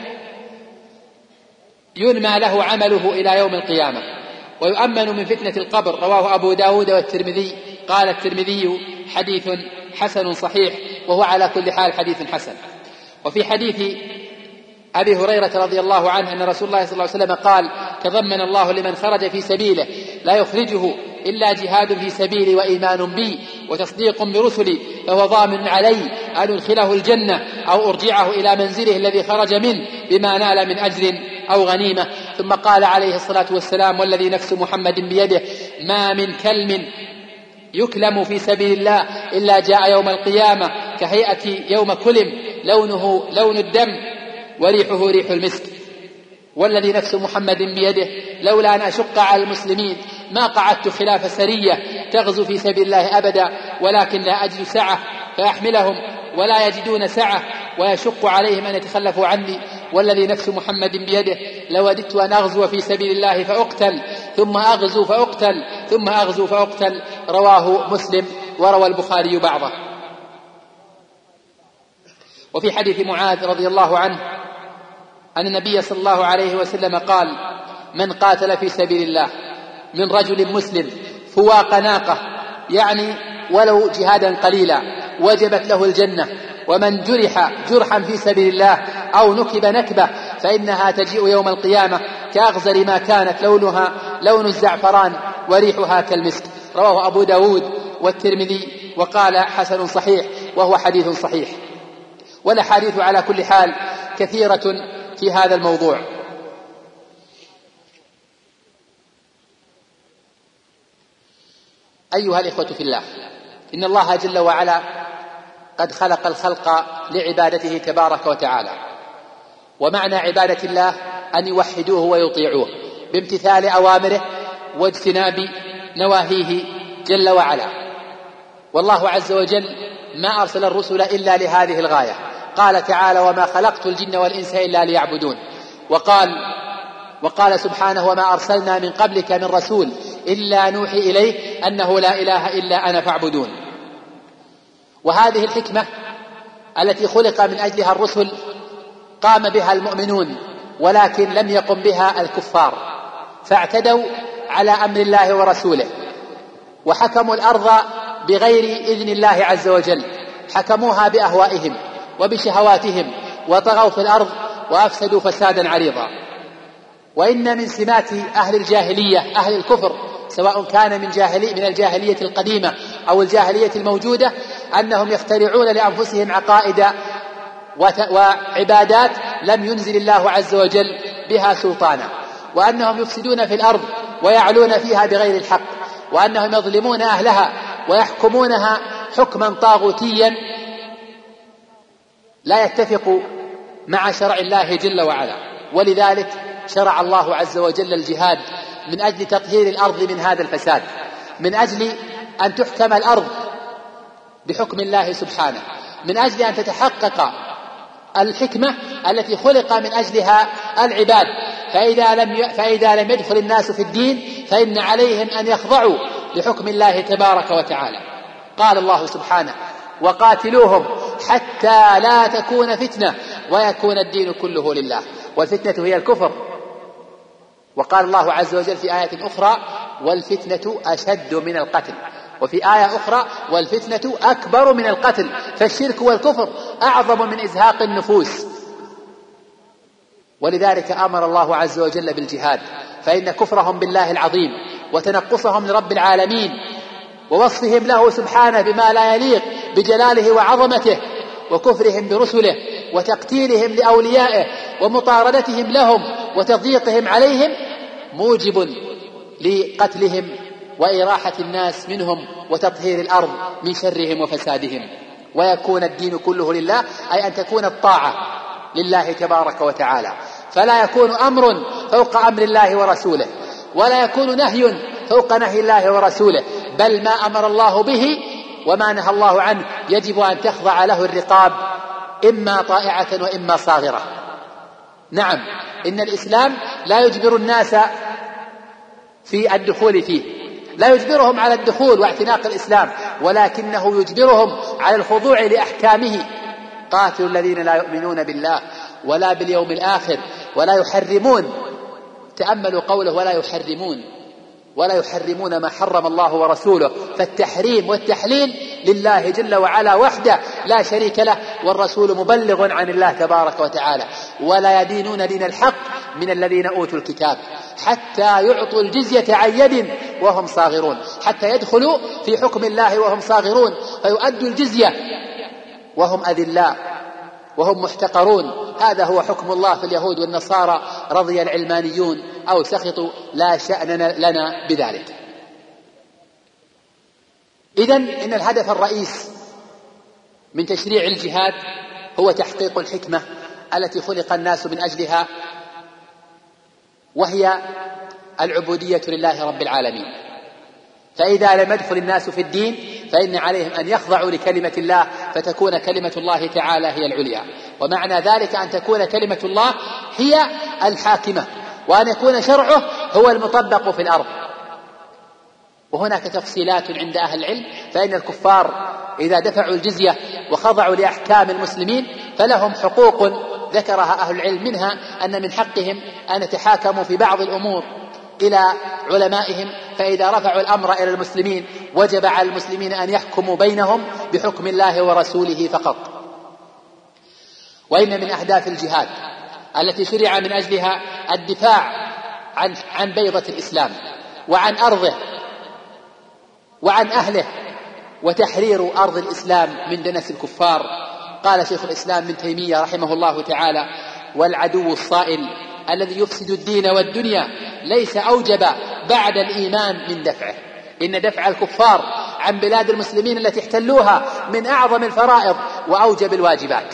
ينمى له عمله إلى يوم القيامة ويؤمن من فتنة القبر. رواه أبو داود والترمذي. قال الترمذي: حديث حسن صحيح، وهو على كل حال حديث حسن. وفي حديث أبي هريرة رضي الله عنه أن رسول الله صلى الله عليه وسلم قال: تضمن الله لمن خرج في سبيله لا يخرجه إلا جهاد في سبيلي وإيمان بي وتصديق برسلي، فهو ضامن علي أن أدخله الجنة أو أرجعه إلى منزله الذي خرج منه بما نال من أجر أو غنيمة. ثم قال عليه الصلاة والسلام: والذي نفس محمد بيده ما من كلم يكلم في سبيل الله إلا جاء يوم القيامة كهيئة يوم كلم، لونه لون الدم وريحه ريح المسك. والذي نفس محمد بيده لولا أن أشق على المسلمين ما قعدت خلاف سرية تغزو في سبيل الله أبدا، ولكن لا أجد سعة فأحملهم ولا يجدون سعة ويشق عليهم أن يتخلفوا عني. والذي نفس محمد بيده لوددت أن أغزو في سبيل الله فأقتل ثم أغزو فأقتل ثم أغزو فأقتل. رواه مسلم، وروى البخاري بعضه. وفي حديث معاذ رضي الله عنه أن النبي صلى الله عليه وسلم قال: من قاتل في سبيل الله من رجل مسلم فواق ناقة، يعني ولو جهادا قليلا، وجبت له الجنة. ومن جرح جرحا في سبيل الله أو نكب نكبة فإنها تجيء يوم القيامة كأغزر ما كانت لونها لون الزعفران وريحها كالمسك. رواه أبو داود والترمذي وقال: حسن صحيح، وهو حديث صحيح. والأحاديث على كل حال كثيرة في هذا الموضوع. أيها الإخوة في الله، إن الله جل وعلا قد خلق الخلق لعبادته تبارك وتعالى، ومعنى عبادة الله أن يوحدوه ويطيعوه بامتثال أوامره واجتناب نواهيه جل وعلا. والله عز وجل ما أرسل الرسل إلا لهذه الغاية. قال تعالى: وما خلقت الجن والإنس إلا ليعبدون. وقال سبحانه: وما أرسلنا من قبلك من رسول إلا نوحي إليه أنه لا إله إلا أنا فاعبدون. وهذه الحكمة التي خلق من أجلها الرسل قام بها المؤمنون، ولكن لم يقم بها الكفار، فاعتدوا على أمر الله ورسوله وحكموا الأرض بغير إذن الله عز وجل، حكموها بأهوائهم وبشهواتهم وطغوا في الأرض وأفسدوا فسادا عريضا. وإن من سمات أهل الجاهلية أهل الكفر سواء كان من الجاهلية القديمة أو الجاهلية الموجودة أنهم يخترعون لأنفسهم عقائد وعبادات لم ينزل الله عز وجل بها سلطانا، وأنهم يفسدون في الأرض ويعلون فيها بغير الحق، وأنهم يظلمون أهلها ويحكمونها حكما طاغوتيا لا يتفق مع شرع الله جل وعلا. ولذلك شرع الله عز وجل الجهاد من أجل تطهير الأرض من هذا الفساد، من أجل أن تحكم الأرض بحكم الله سبحانه، من أجل أن تتحقق الحكمة التي خلق من أجلها العباد. فإذا لم يدخل الناس في الدين فإن عليهم أن يخضعوا لحكم الله تبارك وتعالى. قال الله سبحانه: وقاتلوهم حتى لا تكون فتنة ويكون الدين كله لله، والفتنة هي الكفر. وقال الله عز وجل في آية أخرى: والفتنة أشد من القتل، وفي آية أخرى: والفتنة أكبر من القتل. فالشرك والكفر أعظم من إزهاق النفوس. ولذلك أمر الله عز وجل بالجهاد، فإن كفرهم بالله العظيم وتنقصهم لرب العالمين ووصفهم له سبحانه بما لا يليق بجلاله وعظمته، وكفرهم برسله وتقتيلهم لأوليائه ومطاردتهم لهم وتضييقهم عليهم موجب لقتلهم وإراحة الناس منهم وتطهير الأرض من شرهم وفسادهم، ويكون الدين كله لله، أي أن تكون الطاعة لله تبارك وتعالى، فلا يكون أمر فوق أمر الله ورسوله، ولا يكون نهي فوق نهي الله ورسوله، بل ما أمر الله به وما نهى الله عنه يجب أن تخضع له الرقاب، إما طائعة وإما صاغرة. نعم، إن الإسلام لا يجبر الناس في الدخول فيه، لا يجبرهم على الدخول واعتناق الإسلام، ولكنه يجبرهم على الخضوع لأحكامه. قاتلوا الذين لا يؤمنون بالله ولا باليوم الآخر ولا يحرمون، تأملوا قوله ولا يحرمون ما حرم الله ورسوله، فالتحريم والتحليل لله جل وعلا وحده لا شريك له، والرسول مبلغ عن الله تبارك وتعالى. ولا يدينون دين الحق من الذين أوتوا الكتاب حتى يعطوا الجزية عن يد وهم صاغرون، حتى يدخلوا في حكم الله وهم صاغرون، فيؤدوا الجزية وهم أذلاء وهم محتقرون. هذا هو حكم الله في اليهود والنصارى، رضي العلمانيون أو سخطوا، لا شأن لنا بذلك. إذن إن الهدف الرئيس من تشريع الجهاد هو تحقيق الحكمة التي خلق الناس من أجلها، وهي العبودية لله رب العالمين. فإذا لم يدخل الناس في الدين فإن عليهم أن يخضعوا لكلمة الله، فتكون كلمة الله تعالى هي العليا. ومعنى ذلك أن تكون كلمة الله هي الحاكمة، وأن يكون شرعه هو المطبق في الأرض. وهناك تفصيلات عند أهل العلم، فإن الكفار إذا دفعوا الجزية وخضعوا لأحكام المسلمين فلهم حقوق ذكرها أهل العلم، منها أن من حقهم أن يتحاكموا في بعض الأمور إلى علمائهم، فإذا رفعوا الأمر إلى المسلمين وجب على المسلمين أن يحكموا بينهم بحكم الله ورسوله فقط. وإن من أهداف الجهاد التي شرع من أجلها الدفاع عن بيضة الإسلام وعن أرضه وعن أهله، وتحرير أرض الإسلام من دنس الكفار. قال شيخ الإسلام ابن تيمية رحمه الله تعالى: والعدو الصائل الذي يفسد الدين والدنيا ليس أوجب بعد الإيمان من دفعه. إن دفع الكفار عن بلاد المسلمين التي احتلوها من أعظم الفرائض وأوجب الواجبات،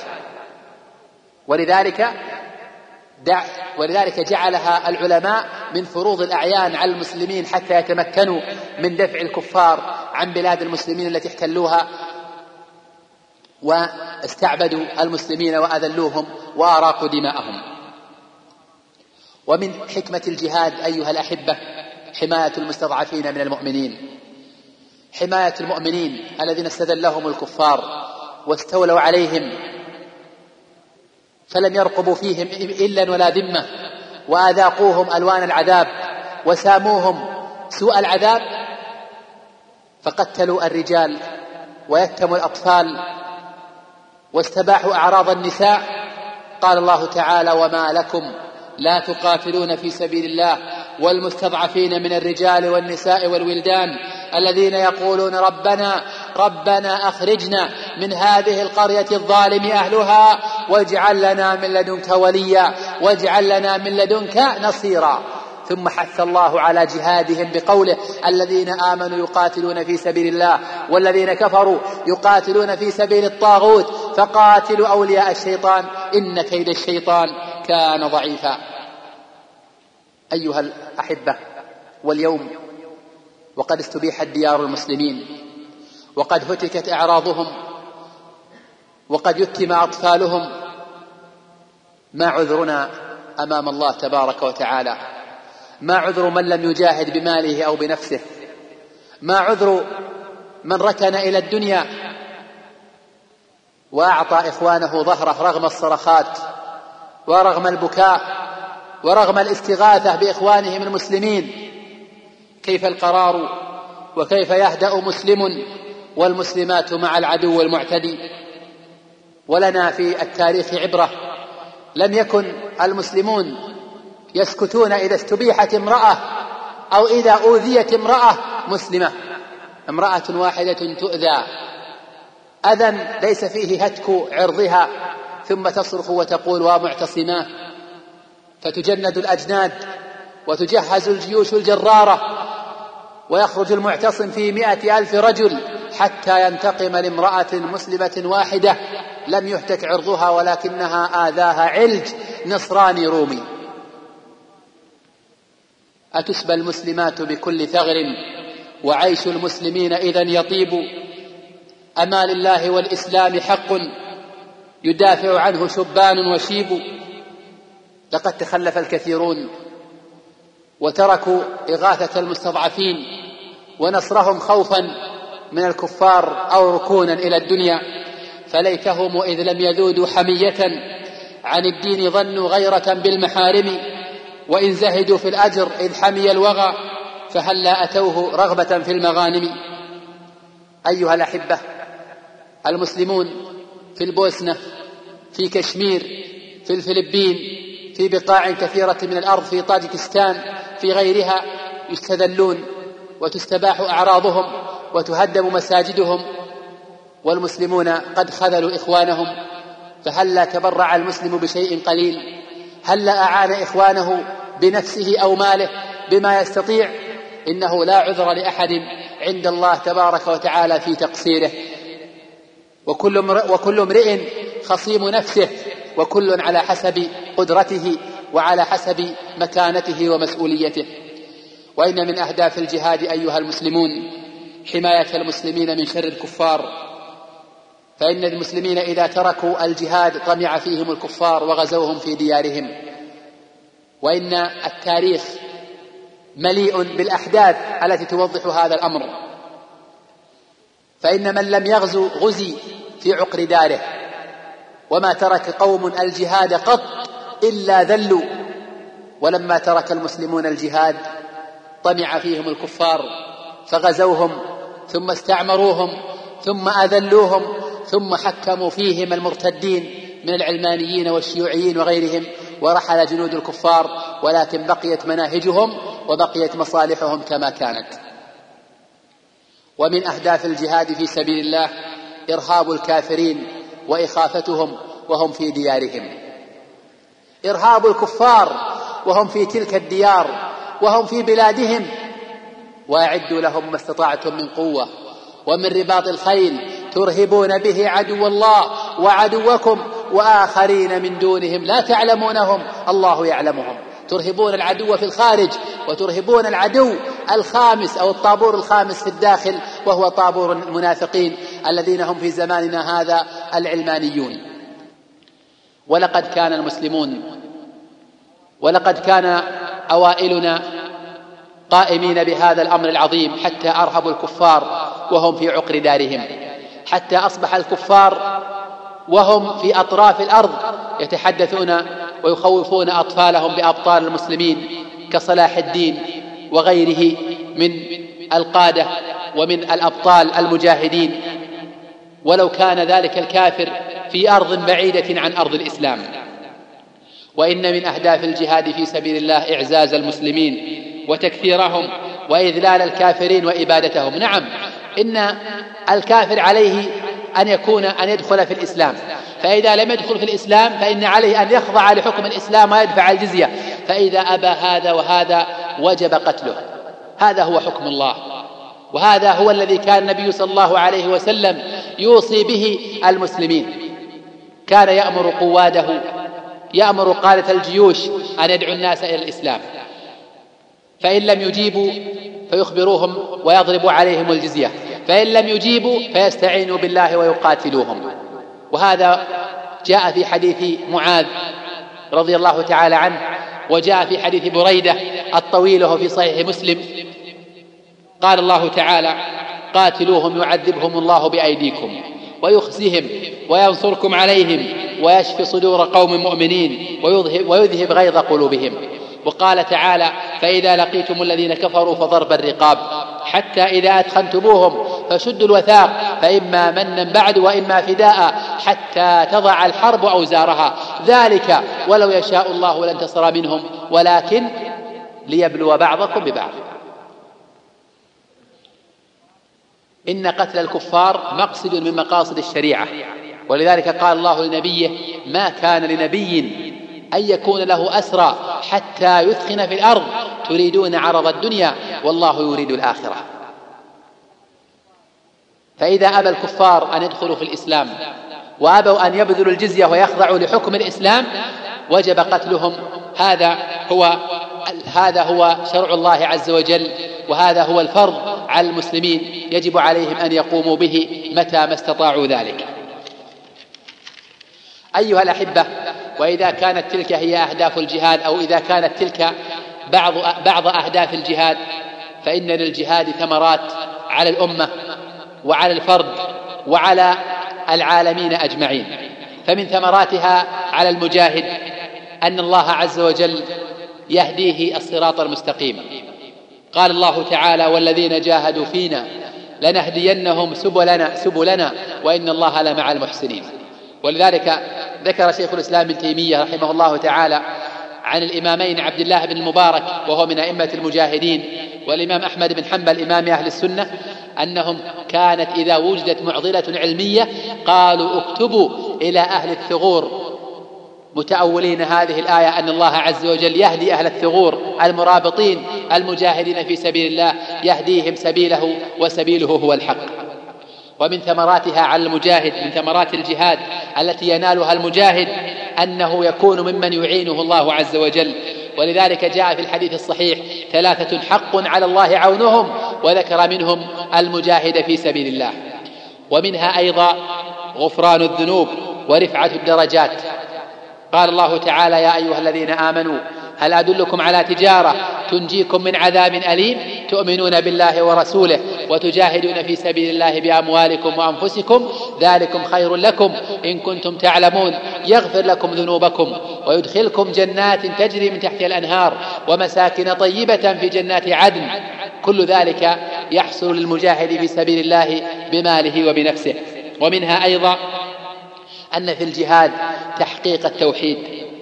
ولذلك جعلها العلماء من فروض الأعيان على المسلمين حتى يتمكنوا من دفع الكفار عن بلاد المسلمين التي احتلوها واستعبدوا المسلمين وأذلوهم وأراقوا دماءهم. ومن حكمة الجهاد أيها الأحبة حماية المستضعفين من المؤمنين، حماية المؤمنين الذين استذلهم الكفار واستولوا عليهم فلم يرقبوا فيهم إلا ولا ذمة، وأذاقوهم ألوان العذاب وساموهم سوء العذاب، فقتلوا الرجال ويتموا الأطفال واستباحوا أعراض النساء. قال الله تعالى: وما لكم لا تقاتلون في سبيل الله والمستضعفين من الرجال والنساء والولدان الذين يقولون ربنا أخرجنا من هذه القرية الظالم أهلها واجعل لنا من لدنك وليا واجعل لنا من لدنك نصيرا. ثم حث الله على جهادهم بقوله: الذين آمنوا يقاتلون في سبيل الله والذين كفروا يقاتلون في سبيل الطاغوت فقاتلوا أولياء الشيطان إن كيد الشيطان كان ضعيفا. أيها الأحبة، واليوم وقد استبيحت ديار المسلمين وقد هتكت أعراضهم وقد يتم أطفالهم، ما عذرنا أمام الله تبارك وتعالى؟ ما عذر من لم يجاهد بماله أو بنفسه؟ ما عذر من ركن إلى الدنيا وأعطى إخوانه ظهره رغم الصرخات ورغم البكاء ورغم الاستغاثة بإخوانهم المسلمين؟ كيف القرار وكيف يهدأ مسلم والمسلمات مع العدو المعتدي؟ ولنا في التاريخ عبرة. لم يكن المسلمون يسكتون إذا استبيحت امرأة أو إذا أوذيت امرأة مسلمة. امرأة واحدة تؤذى أذى ليس فيه هتك عرضها ثم تصرخ وتقول: ومعتصماه، فتجند الأجناد وتجهز الجيوش الجرارة ويخرج المعتصم في 100,000 رجل حتى ينتقم لامرأة مسلمة واحدة لم يهتك عرضها ولكنها آذاها علج نصراني رومي. أتسبى المسلمات بكل ثغر وعيش المسلمين إذن يطيب. أما لله والإسلام حق يدافع عنه شبان وشيب. لقد تخلف الكثيرون وتركوا إغاثة المستضعفين ونصرهم خوفا من الكفار أو ركونا إلى الدنيا، فليتهم إذ لم يذودوا حمية عن الدين ظنوا غيرة بالمحارم، وإن زهدوا في الأجر إذ حمي الوغى فهلا أتوه رغبة في المغانم. أيها الأحبة، المسلمون في البوسنة، في كشمير، في الفلبين، في بقاع كثيرة من الأرض، في طاجكستان، في غيرها، يستذلون وتستباح أعراضهم وتهدم مساجدهم، والمسلمون قد خذلوا إخوانهم. فهلا تبرع المسلم بشيء قليل؟ هلا أعان إخوانه بنفسه أو ماله بما يستطيع؟ إنه لا عذر لأحد عند الله تبارك وتعالى في تقصيره، وكل امرئ خصيم نفسه، وكل على حسب قدرته وعلى حسب مكانته ومسؤوليته. وإن من أهداف الجهاد أيها المسلمون حماية المسلمين من شر الكفار، فإن المسلمين إذا تركوا الجهاد طمع فيهم الكفار وغزوهم في ديارهم. وإن التاريخ مليء بالأحداث التي توضح هذا الأمر، فإن من لم يغزو غزي في عقر داره، وما ترك قوم الجهاد قط إلا ذلوا. ولما ترك المسلمون الجهاد طمع فيهم الكفار فغزوهم ثم استعمروهم ثم أذلوهم ثم حكموا فيهم المرتدين من العلمانيين والشيوعيين وغيرهم، ورحل جنود الكفار، ولكن بقيت مناهجهم وبقيت مصالحهم كما كانت. ومن أهداف الجهاد في سبيل الله إرهاب الكافرين وإخافتهم وهم في ديارهم. إرهاب الكفار وهم في تلك الديار وهم في بلادهم. وأعدوا لهم ما استطعتم من قوة ومن رباط الخيل ترهبون به عدو الله وعدوكم وآخرين من دونهم لا تعلمونهم الله يعلمهم. ترهبون العدو في الخارج وترهبون العدو الخامس أو الطابور الخامس في الداخل، وهو طابور المنافقين الذين هم في زماننا هذا العلمانيون. ولقد كان المسلمون ولقد كان أوائلنا قائمين بهذا الأمر العظيم حتى أرهبوا الكفار وهم في عقر دارهم، حتى أصبح الكفار وهم في أطراف الأرض يتحدثون ويخوفون أطفالهم بأبطال المسلمين كصلاح الدين وغيره من القادة ومن الأبطال المجاهدين. ولو كان ذلك الكافر في أرض بعيدة عن أرض الإسلام. وإن من أهداف الجهاد في سبيل الله إعزاز المسلمين وتكثيرهم وإذلال الكافرين وإبادتهم. نعم، إن الكافر عليه أن يدخل في الإسلام، فإذا لم يدخل في الإسلام فإن عليه أن يخضع لحكم الإسلام ويدفع الجزية، فإذا أبى هذا وهذا وجب قتله. هذا هو حكم الله، وهذا هو الذي كان النبي صلى الله عليه وسلم يوصي به المسلمين. كان يأمر قواده، يأمر قادة الجيوش أن يدعوا الناس إلى الإسلام، فإن لم يجيبوا فيخبروهم ويضربوا عليهم الجزية، فإن لم يجيبوا فيستعينوا بالله ويقاتلوهم. وهذا جاء في حديث معاذ رضي الله تعالى عنه، وجاء في حديث بريدة الطويل وهو في صحيح مسلم. قال الله تعالى: قاتلوهم يعذبهم الله بأيديكم ويخزهم وينصركم عليهم ويشفي صدور قوم مؤمنين ويذهب غيظ قلوبهم. وقال تعالى: فإذا لقيتم الذين كفروا فضرب الرقاب حتى إذا أثخنتموهم فشدوا الوثاق فإما منا بعد وإما فداء حتى تضع الحرب أوزارها، ذلك ولو يشاء الله لانتصر منهم ولكن ليبلو بعضكم ببعض. إن قتل الكفار مقصد من مقاصد الشريعة، ولذلك قال الله لنبيه: ما كان لنبي أن يكون له أسرى حتى يثخن في الأرض تريدون عرض الدنيا والله يريد الآخرة. فإذا أبى الكفار أن يدخلوا في الإسلام وأبوا أن يبذلوا الجزية ويخضعوا لحكم الإسلام وجب قتلهم. هذا هو شرع الله عز وجل، وهذا هو الفرض على المسلمين، يجب عليهم أن يقوموا به متى ما استطاعوا ذلك. أيها الأحبة، وإذا كانت تلك هي أهداف الجهاد، أو إذا كانت تلك بعض أهداف الجهاد، فإن للجهاد ثمرات على الأمة وعلى الفرد وعلى العالمين أجمعين. فمن ثمراتها على المجاهد أن الله عز وجل يهديه الصراط المستقيم. قال الله تعالى: والذين جاهدوا فينا لنهدينهم سبلنا وإن الله لمع المحسنين. ولذلك ذكر شيخ الإسلام ابن تيمية رحمه الله تعالى عن الإمامين عبد الله بن المبارك وهو من أئمة المجاهدين، والإمام أحمد بن حنبل إمام أهل السنة، أنهم كانت إذا وجدت معضلة علمية قالوا: اكتبوا إلى أهل الثغور، متأولين هذه الآية أن الله عز وجل يهدي أهل الثغور المرابطين المجاهدين في سبيل الله، يهديهم سبيله وسبيله هو الحق. ومن ثمراتها على المجاهد، من ثمرات الجهاد التي ينالها المجاهد، أنه يكون ممن يعينه الله عز وجل. ولذلك جاء في الحديث الصحيح: 3 حق على الله عونهم، وذكر منهم المجاهد في سبيل الله. ومنها أيضا غفران الذنوب ورفعة الدرجات. قال الله تعالى: يا أيها الذين آمنوا هل أدلكم على تجارة تنجيكم من عذاب أليم تؤمنون بالله ورسوله وتجاهدون في سبيل الله بأموالكم وأنفسكم ذلكم خير لكم إن كنتم تعلمون يغفر لكم ذنوبكم ويدخلكم جنات تجري من تحتها الأنهار ومساكن طيبة في جنات عدن. كل ذلك يحصل للمجاهد في سبيل الله بماله وبنفسه. ومنها أيضا أن في الجهاد تحقيق التوحيد،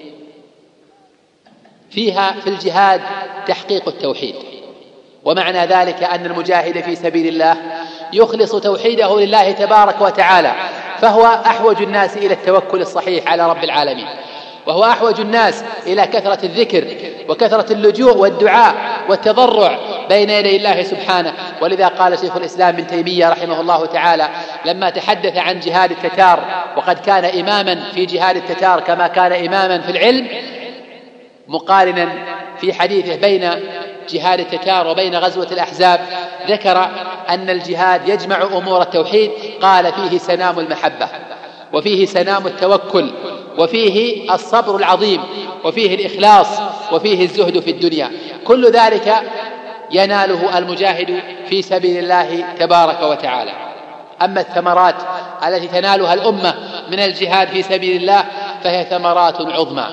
فيها في الجهاد تحقيق التوحيد. ومعنى ذلك أن المجاهد في سبيل الله يخلص توحيده لله تبارك وتعالى، فهو أحوج الناس إلى التوكل الصحيح على رب العالمين، وهو أحوج الناس إلى كثرة الذكر وكثرة اللجوء والدعاء والتضرع بين يدي الله سبحانه. ولذا قال شيخ الإسلام ابن تيمية رحمه الله تعالى لما تحدث عن جهاد التتار، وقد كان إماما في جهاد التتار كما كان إماما في العلم، مقارنا في حديثه بين جهاد التتار وبين غزوة الأحزاب، ذكر أن الجهاد يجمع أمور التوحيد. قال: فيه سنام المحبة، وفيه سنام التوكل، وفيه الصبر العظيم، وفيه الإخلاص، وفيه الزهد في الدنيا. كل ذلك يناله المجاهد في سبيل الله تبارك وتعالى. أما الثمرات التي تنالها الأمة من الجهاد في سبيل الله فهي ثمرات عظمى.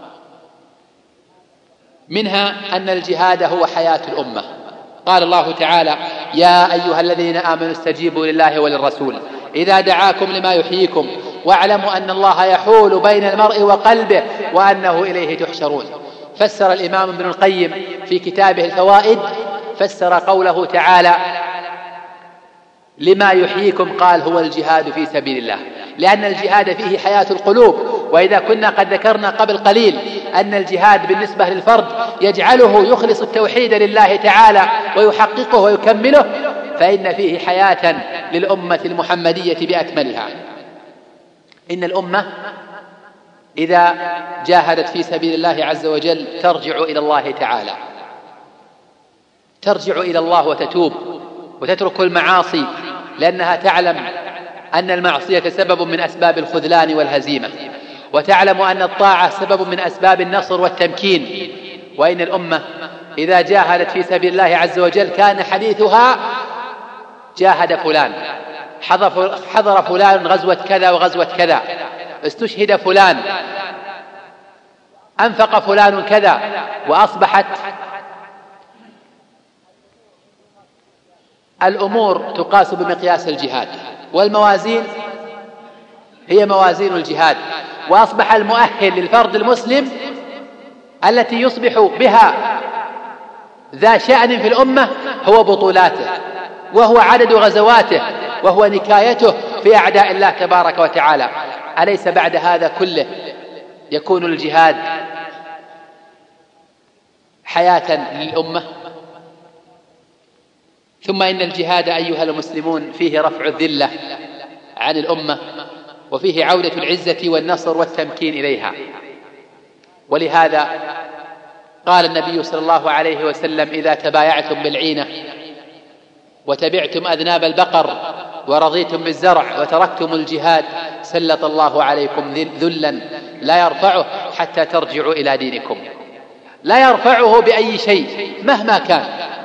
منها أن الجهاد هو حياة الأمة. قال الله تعالى: يا أيها الذين آمنوا استجيبوا لله وللرسول إذا دعاكم لما يحييكم واعلموا أن الله يحول بين المرء وقلبه وأنه إليه تحشرون. فسر الإمام ابن القيم في كتابه الفوائد، فسر قوله تعالى لما يحييكم قال هو الجهاد في سبيل الله، لأن الجهاد فيه حياة القلوب. وإذا كنا قد ذكرنا قبل قليل أن الجهاد بالنسبة للفرد يجعله يخلص التوحيد لله تعالى ويحققه ويكمله، فإن فيه حياة للأمة المحمدية بأكملها. إن الأمة إذا جاهدت في سبيل الله عز وجل ترجع إلى الله تعالى، ترجع إلى الله وتتوب وتترك المعاصي، لأنها تعلم أن المعصية سبب من أسباب الخذلان والهزيمة، وتعلم أن الطاعة سبب من أسباب النصر والتمكين. وإن الأمة إذا جاهدت في سبيل الله عز وجل كان حديثها جاهد فلان، حضر فلان غزوة كذا وغزوة كذا، استشهد فلان، أنفق فلان كذا، وأصبحت الأمور تقاس بمقياس الجهاد، والموازين هي موازين الجهاد. وأصبح المؤهل للفرد المسلم التي يصبح بها ذا شأن في الأمة هو بطولاته، وهو عدد غزواته، وهو نكايته في أعداء الله تبارك وتعالى. أليس بعد هذا كله يكون الجهاد حياة للأمة؟ ثم إن الجهاد أيها المسلمون فيه رفع الذلة عن الأمة، وفيه عودة العزة والنصر والتمكين إليها. ولهذا قال النبي صلى الله عليه وسلم إذا تبايعتم بالعينة وتبعتم أذناب البقر ورضيتم بالزرع وتركتم الجهاد سلط الله عليكم ذلا لا يرفعه حتى ترجعوا إلى دينكم. لا يرفعه بأي شيء مهما كان،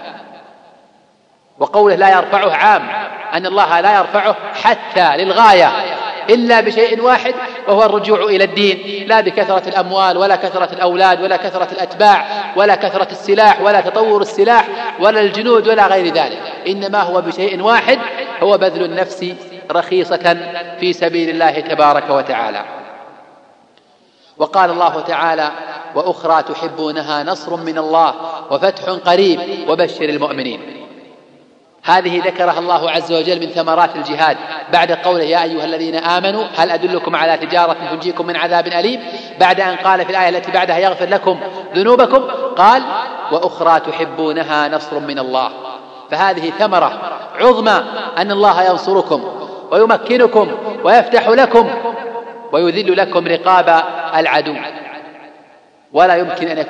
وقوله لا يرفعه عام، أن الله لا يرفعه حتى للغاية إلا بشيء واحد، وهو الرجوع إلى الدين، لا بكثرة الأموال ولا كثرة الأولاد ولا كثرة الأتباع ولا كثرة السلاح ولا تطور السلاح ولا الجنود ولا غير ذلك، إنما هو بشيء واحد، هو بذل النفس رخيصة في سبيل الله تبارك وتعالى. وقال الله تعالى وأخرى تحبونها نصر من الله وفتح قريب وبشر المؤمنين. هذه ذكرها الله عز وجل من ثمرات الجهاد بعد قوله يا أيها الذين آمنوا هل أدلكم على تجارة تنجيكم من عذاب أليم، بعد أن قال في الآية التي بعدها يغفر لكم ذنوبكم قال وأخرى تحبونها نصر من الله. فهذه ثمرة عظمى أن الله ينصركم ويمكنكم ويفتح لكم ويذل لكم رقاب العدو، ولا يمكن أن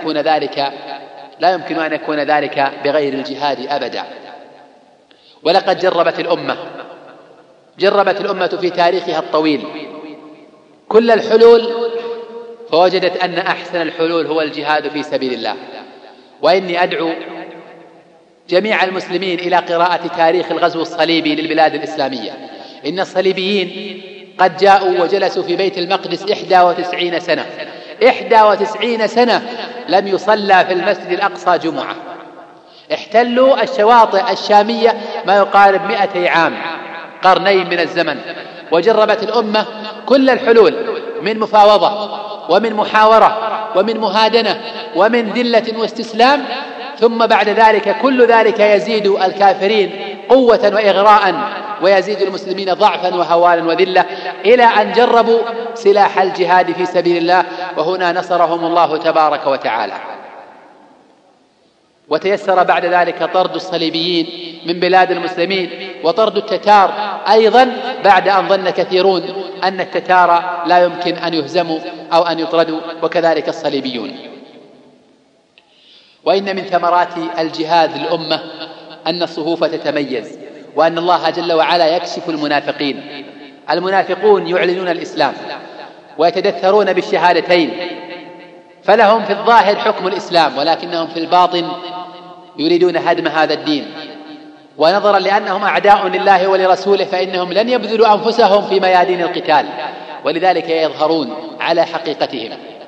يكون ذلك بغير الجهاد أبدا. ولقد جربت الأمة في تاريخها الطويل كل الحلول، فوجدت أن أحسن الحلول هو الجهاد في سبيل الله. وإني أدعو جميع المسلمين إلى قراءة تاريخ الغزو الصليبي للبلاد الإسلامية. إن الصليبيين قد جاءوا وجلسوا في بيت المقدس 91 سنة، 91 سنة لم يصلى في المسجد الأقصى جمعة. احتلوا الشواطئ الشامية ما يقارب 200 عام، قرنين من الزمن. وجربت الأمة كل الحلول من مفاوضة ومن محاورة ومن مهادنة ومن ذلة واستسلام، ثم بعد ذلك كل ذلك يزيد الكافرين قوة وإغراء ويزيد المسلمين ضعفا وهوانا وذلة، إلى أن جربوا سلاح الجهاد في سبيل الله، وهنا نصرهم الله تبارك وتعالى. وتيسر بعد ذلك طرد الصليبيين من بلاد المسلمين وطرد التتار أيضا، بعد أن ظن كثيرون أن التتار لا يمكن أن يهزموا أو أن يطردوا، وكذلك الصليبيون. وإن من ثمرات الجهاد للأمة أن الصفوف تتميز، وأن الله جل وعلا يكشف المنافقين. المنافقون يعلنون الإسلام ويتدثرون بالشهادتين، فلهم في الظاهر حكم الإسلام، ولكنهم في الباطن يريدون هدم هذا الدين. ونظرا لأنهم أعداء لله ولرسوله فإنهم لن يبذلوا أنفسهم في ميادين القتال، ولذلك يظهرون على حقيقتهم.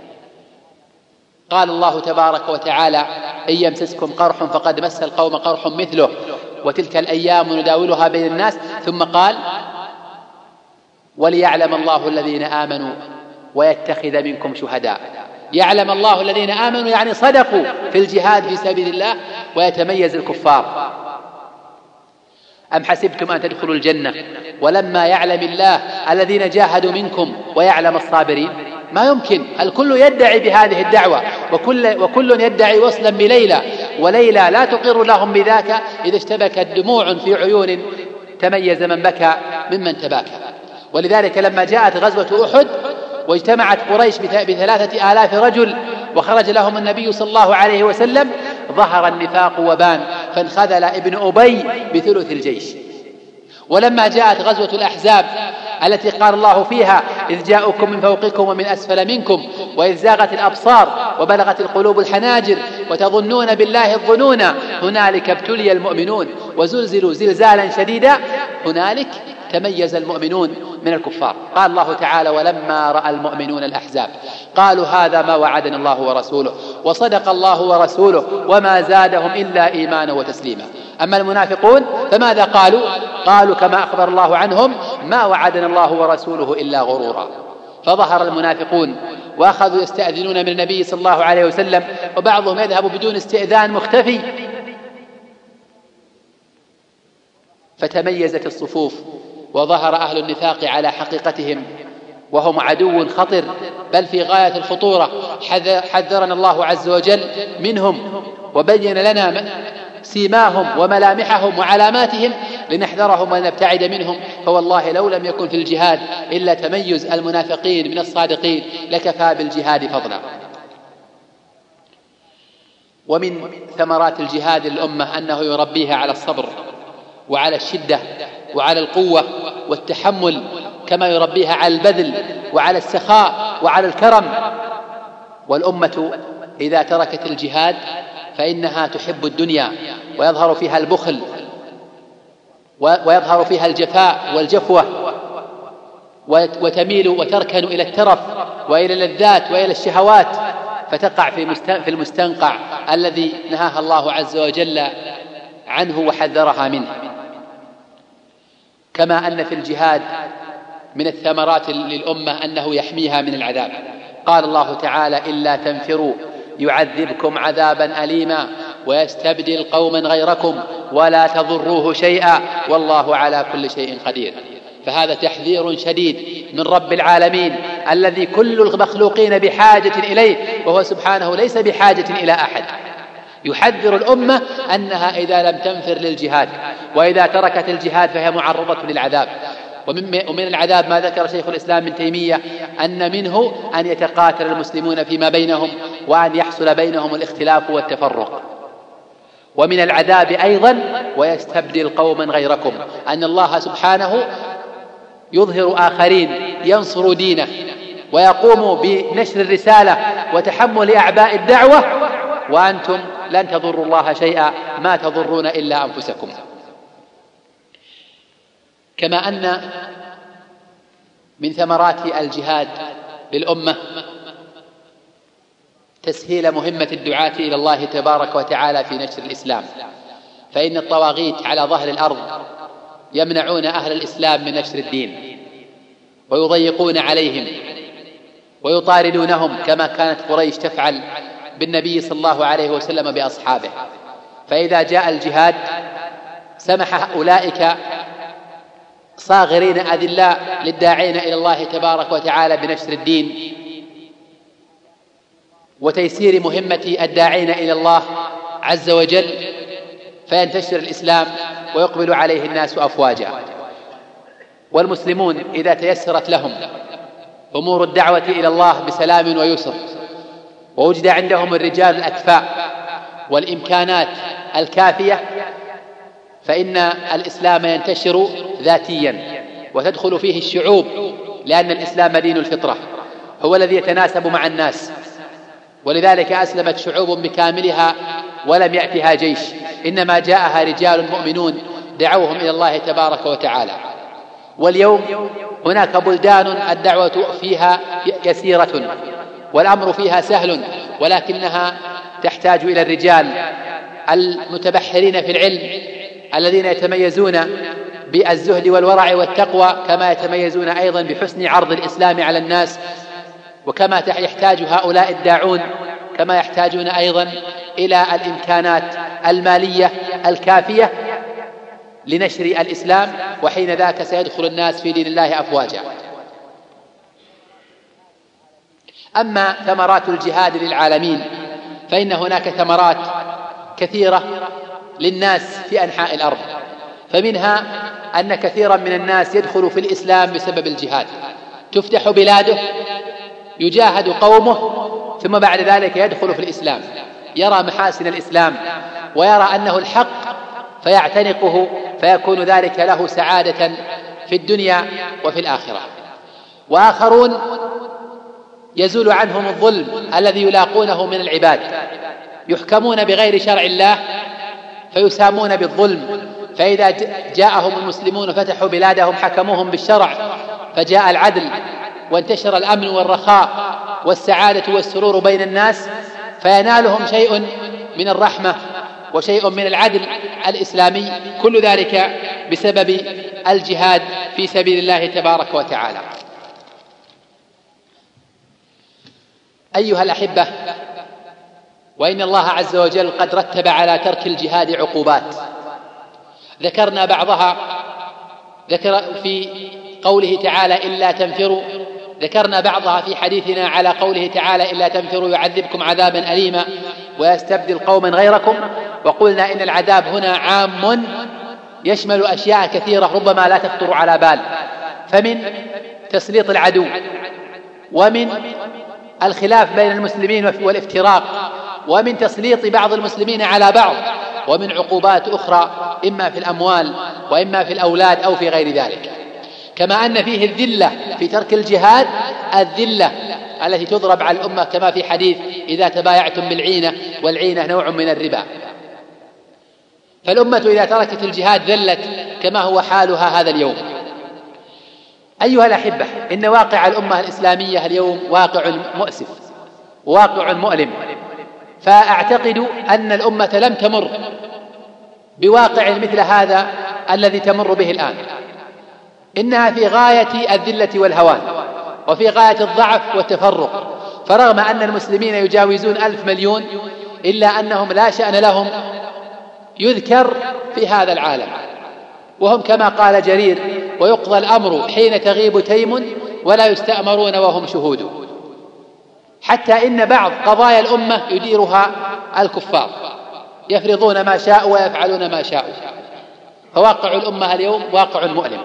قال الله تبارك وتعالى إن يمسسكم قرح فقد مس القوم قرح مثله وتلك الأيام نداولها بين الناس، ثم قال وليعلم الله الذين آمنوا ويتخذ منكم شهداء. يعلم الله الذين آمنوا يعني صدقوا في الجهاد في سبيل الله ويتميز الكفار. أم حسبتم أن تدخلوا الجنة ولما يعلم الله الذين جاهدوا منكم ويعلم الصابرين؟ ما يمكن. الكل يدعي بهذه الدعوة وكل يدعي وصلا بليلى، وليلى لا تقر لهم بذاك إذا اشتبكت دموع في عيون تميز من بكى ممن تباكى. ولذلك لما جاءت غزوة أحد واجتمعت قريش ب3,000 رجل وخرج لهم النبي صلى الله عليه وسلم ظهر النفاق وبان، فانخذل ابن أبي بثلث الجيش. ولما جاءت غزوة الأحزاب التي قال الله فيها إذ جاءكم من فوقكم ومن أسفل منكم وإذ زاغت الأبصار وبلغت القلوب الحناجر وتظنون بالله الظنون هنالك ابتلي المؤمنون وزلزلوا زلزالا شديدا هنالك تميز المؤمنون من الكفار. قال الله تعالى ولما رأى المؤمنون الأحزاب قالوا هذا ما وعدنا الله ورسوله وصدق الله ورسوله وما زادهم إلا إيمانا وتسليما. أما المنافقون فماذا قالوا كما أخبر الله عنهم ما وعدنا الله ورسوله إلا غرورا. فظهر المنافقون وأخذوا يستأذنون من النبي صلى الله عليه وسلم، وبعضهم يذهب بدون استئذان مختفي، فتميزت الصفوف وظهر أهل النفاق على حقيقتهم وهم عدو خطر بل في غاية الخطورة. حذرنا الله عز وجل منهم وبين لنا سيماهم وملامحهم وعلاماتهم لنحذرهم ونبتعد منهم. فوالله لو لم يكن في الجهاد إلا تميز المنافقين من الصادقين لكفى بالجهاد فضلا. ومن ثمرات الجهاد للأمة أنه يربيها على الصبر وعلى الشدة وعلى القوة والتحمل، كما يربيها على البذل وعلى السخاء وعلى الكرم. والأمة إذا تركت الجهاد فإنها تحب الدنيا ويظهر فيها البخل ويظهر فيها الجفاء والجفوة، وتميل وتركن إلى الترف وإلى اللذات وإلى الشهوات، فتقع في المستنقع الذي نهاها الله عز وجل عنه وحذرها منه. كما أن في الجهاد من الثمرات للأمة أنه يحميها من العذاب. قال الله تعالى إلا تنفروا يعذبكم عذابا أليما ويستبدل قوما غيركم ولا تضروه شيئا والله على كل شيء قدير. فهذا تحذير شديد من رب العالمين الذي كل المخلوقين بحاجة إليه، وهو سبحانه ليس بحاجة إلى أحد. يحذر الأمة أنها إذا لم تنفر للجهاد وإذا تركت الجهاد فهي معرضة للعذاب. ومن العذاب ما ذكر شيخ الإسلام ابن تيمية أن منه أن يتقاتل المسلمون فيما بينهم وأن يحصل بينهم الاختلاف والتفرق. ومن العذاب أيضا ويستبدل قوما غيركم، أن الله سبحانه يظهر آخرين ينصروا دينه ويقوموا بنشر الرسالة وتحمل أعباء الدعوة، وأنتم لن تضروا الله شيئا ما تضرون إلا أنفسكم. كما أن من ثمرات الجهاد للأمة تسهيل مهمة الدعاة إلى الله تبارك وتعالى في نشر الإسلام، فإن الطواغيت على ظهر الأرض يمنعون أهل الإسلام من نشر الدين ويضيقون عليهم ويطاردونهم، كما كانت قريش تفعل بالنبي صلى الله عليه وسلم بأصحابه. فإذا جاء الجهاد سمح أولئك صاغرين أذلاء للداعين إلى الله تبارك وتعالى بنشر الدين وتيسير مهمة الداعين إلى الله عز وجل، فينتشر الإسلام ويقبل عليه الناس أفواجا. والمسلمون إذا تيسرت لهم أمور الدعوة إلى الله بسلام ويسر ووجد عندهم الرجال الأكفاء والإمكانات الكافية، فإن الإسلام ينتشر ذاتيا وتدخل فيه الشعوب، لأن الإسلام دين الفطرة هو الذي يتناسب مع الناس. ولذلك أسلمت شعوب بكاملها ولم يأتها جيش، إنما جاءها رجال مؤمنون دعوهم إلى الله تبارك وتعالى. واليوم هناك بلدان الدعوة فيها يسيرة والأمر فيها سهل، ولكنها تحتاج إلى الرجال المتبحرين في العلم الذين يتميزون بالزهد والورع والتقوى، كما يتميزون أيضا بحسن عرض الإسلام على الناس، وكما يحتاج هؤلاء الداعون كما يحتاجون أيضا إلى الإمكانات المالية الكافية لنشر الإسلام، وحين ذاك سيدخل الناس في دين الله أفواجا. أما ثمرات الجهاد للعالمين فإن هناك ثمرات كثيرة للناس في أنحاء الأرض، فمنها أن كثيرا من الناس يدخل في الإسلام بسبب الجهاد، تفتح بلاده، يجاهد قومه، ثم بعد ذلك يدخل في الإسلام، يرى محاسن الإسلام ويرى أنه الحق فيعتنقه، فيكون ذلك له سعادة في الدنيا وفي الآخرة. وآخرون يزول عنهم الظلم الذي يلاقونه من العباد، يحكمون بغير شرع الله فيسامون بالظلم، فإذا جاءهم المسلمون فتحوا بلادهم حكموهم بالشرع، فجاء العدل وانتشر الأمن والرخاء والسعادة والسرور بين الناس، فينالهم شيء من الرحمة وشيء من العدل الإسلامي، كل ذلك بسبب الجهاد في سبيل الله تبارك وتعالى. أيها الأحبة، وإن الله عز وجل قد رتب على ترك الجهاد عقوبات، ذكرنا بعضها ذكر في قوله تعالى إلا تنفروا، ذكرنا بعضها في حديثنا على قوله تعالى إلا تنفروا يعذبكم عذابا أليما ويستبدل قوما غيركم، وقلنا إن العذاب هنا عام يشمل أشياء كثيرة ربما لا تخطر على بال، فمن تسليط العدو، ومن الخلاف بين المسلمين والافتراق، ومن تسليط بعض المسلمين على بعض، ومن عقوبات أخرى إما في الأموال وإما في الأولاد أو في غير ذلك. كما أن فيه الذلة في ترك الجهاد، الذلة التي تضرب على الأمة كما في حديث إذا تبايعتم بالعينة، والعينة نوع من الربا، فالأمة إذا تركت الجهاد ذلت كما هو حالها هذا اليوم. أيها الأحبة، إن واقع الأمة الإسلامية اليوم واقع مؤسف، واقع مؤلم، فأعتقد أن الأمة لم تمر بواقع مثل هذا الذي تمر به الآن، إنها في غاية الذلة والهوان، وفي غاية الضعف والتفرق، فرغم أن المسلمين يجاوزون 1,000 مليون إلا أنهم لا شأن لهم يذكر في هذا العالم، وهم كما قال جرير ويقضى الأمر حين تغيب تيم ولا يستأمرون وهم شهود، حتى إن بعض قضايا الأمة يديرها الكفار، يفرضون ما شاءوا ويفعلون ما شاءوا، فواقع الأمة اليوم واقع مؤلم،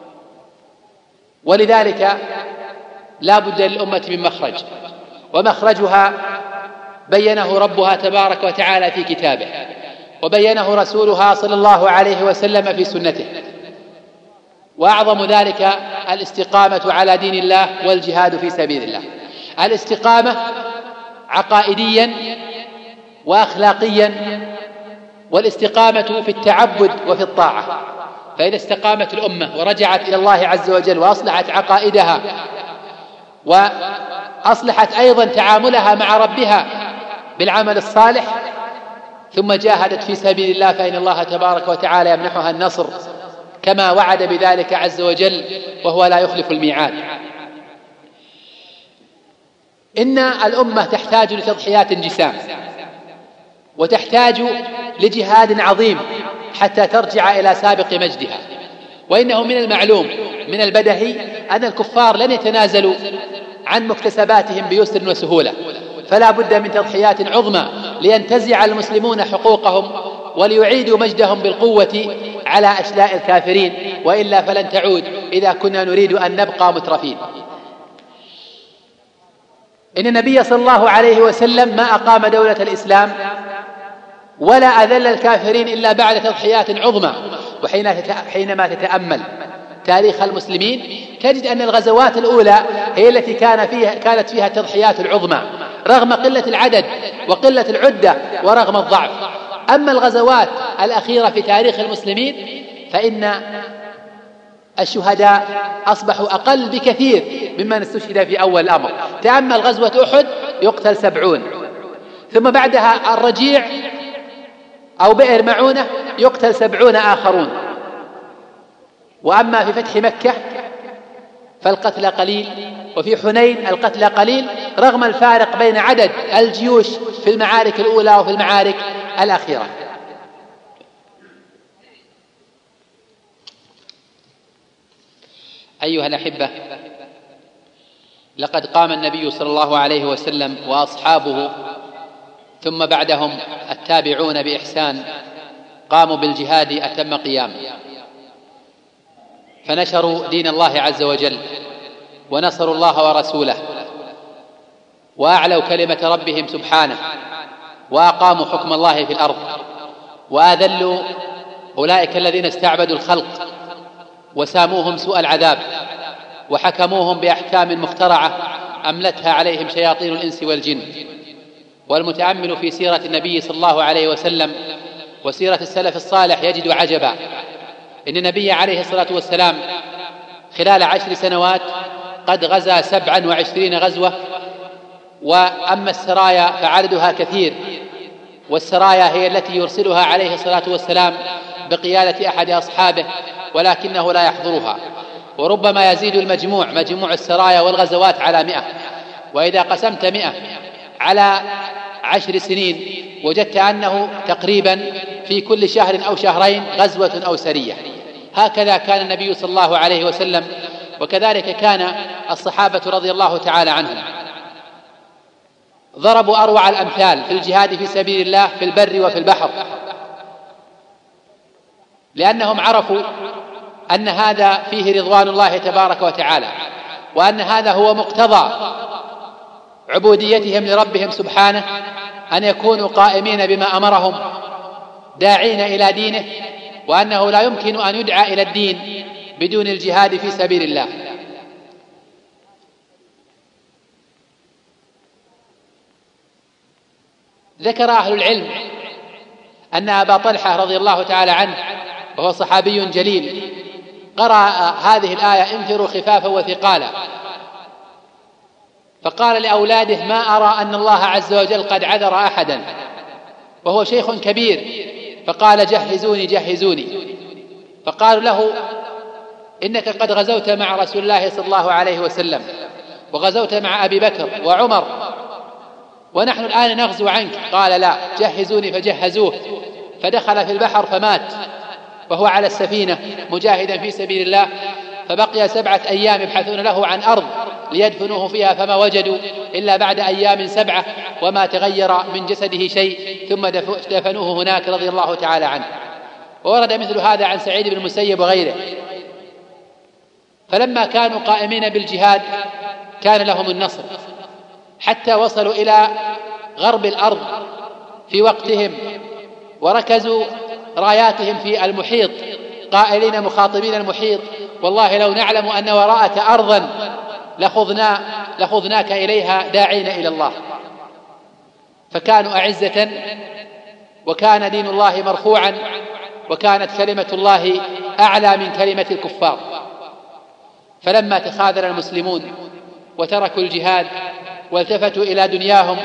ولذلك لا بد للأمة من مخرج، ومخرجها بينه ربها تبارك وتعالى في كتابه، وبينه رسولها صلى الله عليه وسلم في سنته، وأعظم ذلك الاستقامة على دين الله والجهاد في سبيل الله. الاستقامة عقائديا وأخلاقيا، والاستقامة في التعبد وفي الطاعة، فإذا استقامت الأمة ورجعت إلى الله عز وجل وأصلحت عقائدها وأصلحت أيضا تعاملها مع ربها بالعمل الصالح، ثم جاهدت في سبيل الله، فإن الله تبارك وتعالى يمنحها النصر كما وعد بذلك عز وجل، وهو لا يخلف الميعاد. إن الأمة تحتاج لتضحيات جسام، وتحتاج لجهاد عظيم حتى ترجع إلى سابق مجدها، وإنه من المعلوم من البدهي أن الكفار لن يتنازلوا عن مكتسباتهم بيسر وسهولة، فلا بد من تضحيات عظمى لينتزع المسلمون حقوقهم وليعيدوا مجدهم بالقوة على أشلاء الكافرين، وإلا فلن تعود إذا كنا نريد أن نبقى مترفين. إن النبي صلى الله عليه وسلم ما أقام دولة الإسلام ولا أذل الكافرين إلا بعد تضحيات عظمى، وحينما تتأمل تاريخ المسلمين تجد أن الغزوات الأولى هي التي كانت فيها التضحيات العظمى رغم قلة العدد وقلة العدة ورغم الضعف. أما الغزوات الأخيرة في تاريخ المسلمين فإن الشهداء أصبحوا أقل بكثير ممن استشهد في أول الأمر. تأمل غزوة أحد يقتل 70، ثم بعدها الرجيع أو بئر معونة يقتل 70 آخرون، وأما في فتح مكة فالقتل قليل، وفي حنين القتل قليل رغم الفارق بين عدد الجيوش في المعارك الأولى وفي المعارك الأخيرة. أيها الأحبة، لقد قام النبي صلى الله عليه وسلم وأصحابه ثم بعدهم التابعون بإحسان قاموا بالجهاد أتم قيام، فنشروا دين الله عز وجل ونصروا الله ورسوله وأعلوا كلمة ربهم سبحانه وأقاموا حكم الله في الأرض وأذلوا أولئك الذين استعبدوا الخلق وساموهم سوء العذاب وحكموهم بأحكام مخترعة أملتها عليهم شياطين الإنس والجن. والمتأمل في سيرة النبي صلى الله عليه وسلم وسيرة السلف الصالح يجد عجبا، إن النبي عليه الصلاة والسلام خلال 10 سنوات قد غزا 27 غزوة، وأما السرايا فعددها كثير، والسرايا هي التي يرسلها عليه الصلاة والسلام بقيادة أحد أصحابه ولكنه لا يحضرها، وربما يزيد مجموع السرايا والغزوات على 100. وإذا قسمت 100 على 10 سنين وجدت أنه تقريبا في كل شهر أو شهرين غزوة أو سرية. هكذا كان النبي صلى الله عليه وسلم، وكذلك كان الصحابة رضي الله تعالى عنهم. ضربوا أروع الأمثال في الجهاد في سبيل الله في البر وفي البحر، لأنهم عرفوا أن هذا فيه رضوان الله تبارك وتعالى، وأن هذا هو مقتضى عبوديتهم لربهم سبحانه، أن يكونوا قائمين بما أمرهم داعين إلى دينه، وأنه لا يمكن أن يدعى إلى الدين بدون الجهاد في سبيل الله. ذكر أهل العلم أن أبا طلحة رضي الله تعالى عنه وهو صحابي جليل قرأ هذه الآية انفروا خفافا وثقالا، فقال لأولاده ما أرى أن الله عز وجل قد عذر أحدا، وهو شيخ كبير، فقال جهزوني. فقالوا له إنك قد غزوت مع رسول الله صلى الله عليه وسلم وغزوت مع أبي بكر وعمر، ونحن الآن نغزو عنك. قال لا، جهزوني، فجهزوه، فدخل في البحر فمات وهو على السفينة مجاهدا في سبيل الله، فبقي 7 أيام يبحثون له عن أرض ليدفنوه فيها فما وجدوا إلا بعد أيام 7 وما تغير من جسده شيء، ثم دفنوه هناك رضي الله تعالى عنه. وورد مثل هذا عن سعيد بن المسيب وغيره. فلما كانوا قائمين بالجهاد كان لهم النصر، حتى وصلوا إلى غرب الأرض في وقتهم، وركزوا راياتهم في المحيط قائلين مخاطبين المحيط والله لو نعلم أن وراءك أرضا لخذناك إليها داعين إلى الله. فكانوا أعزة، وكان دين الله مرفوعا، وكانت كلمة الله أعلى من كلمة الكفار. فلما تخاذل المسلمون وتركوا الجهاد والتفتوا إلى دنياهم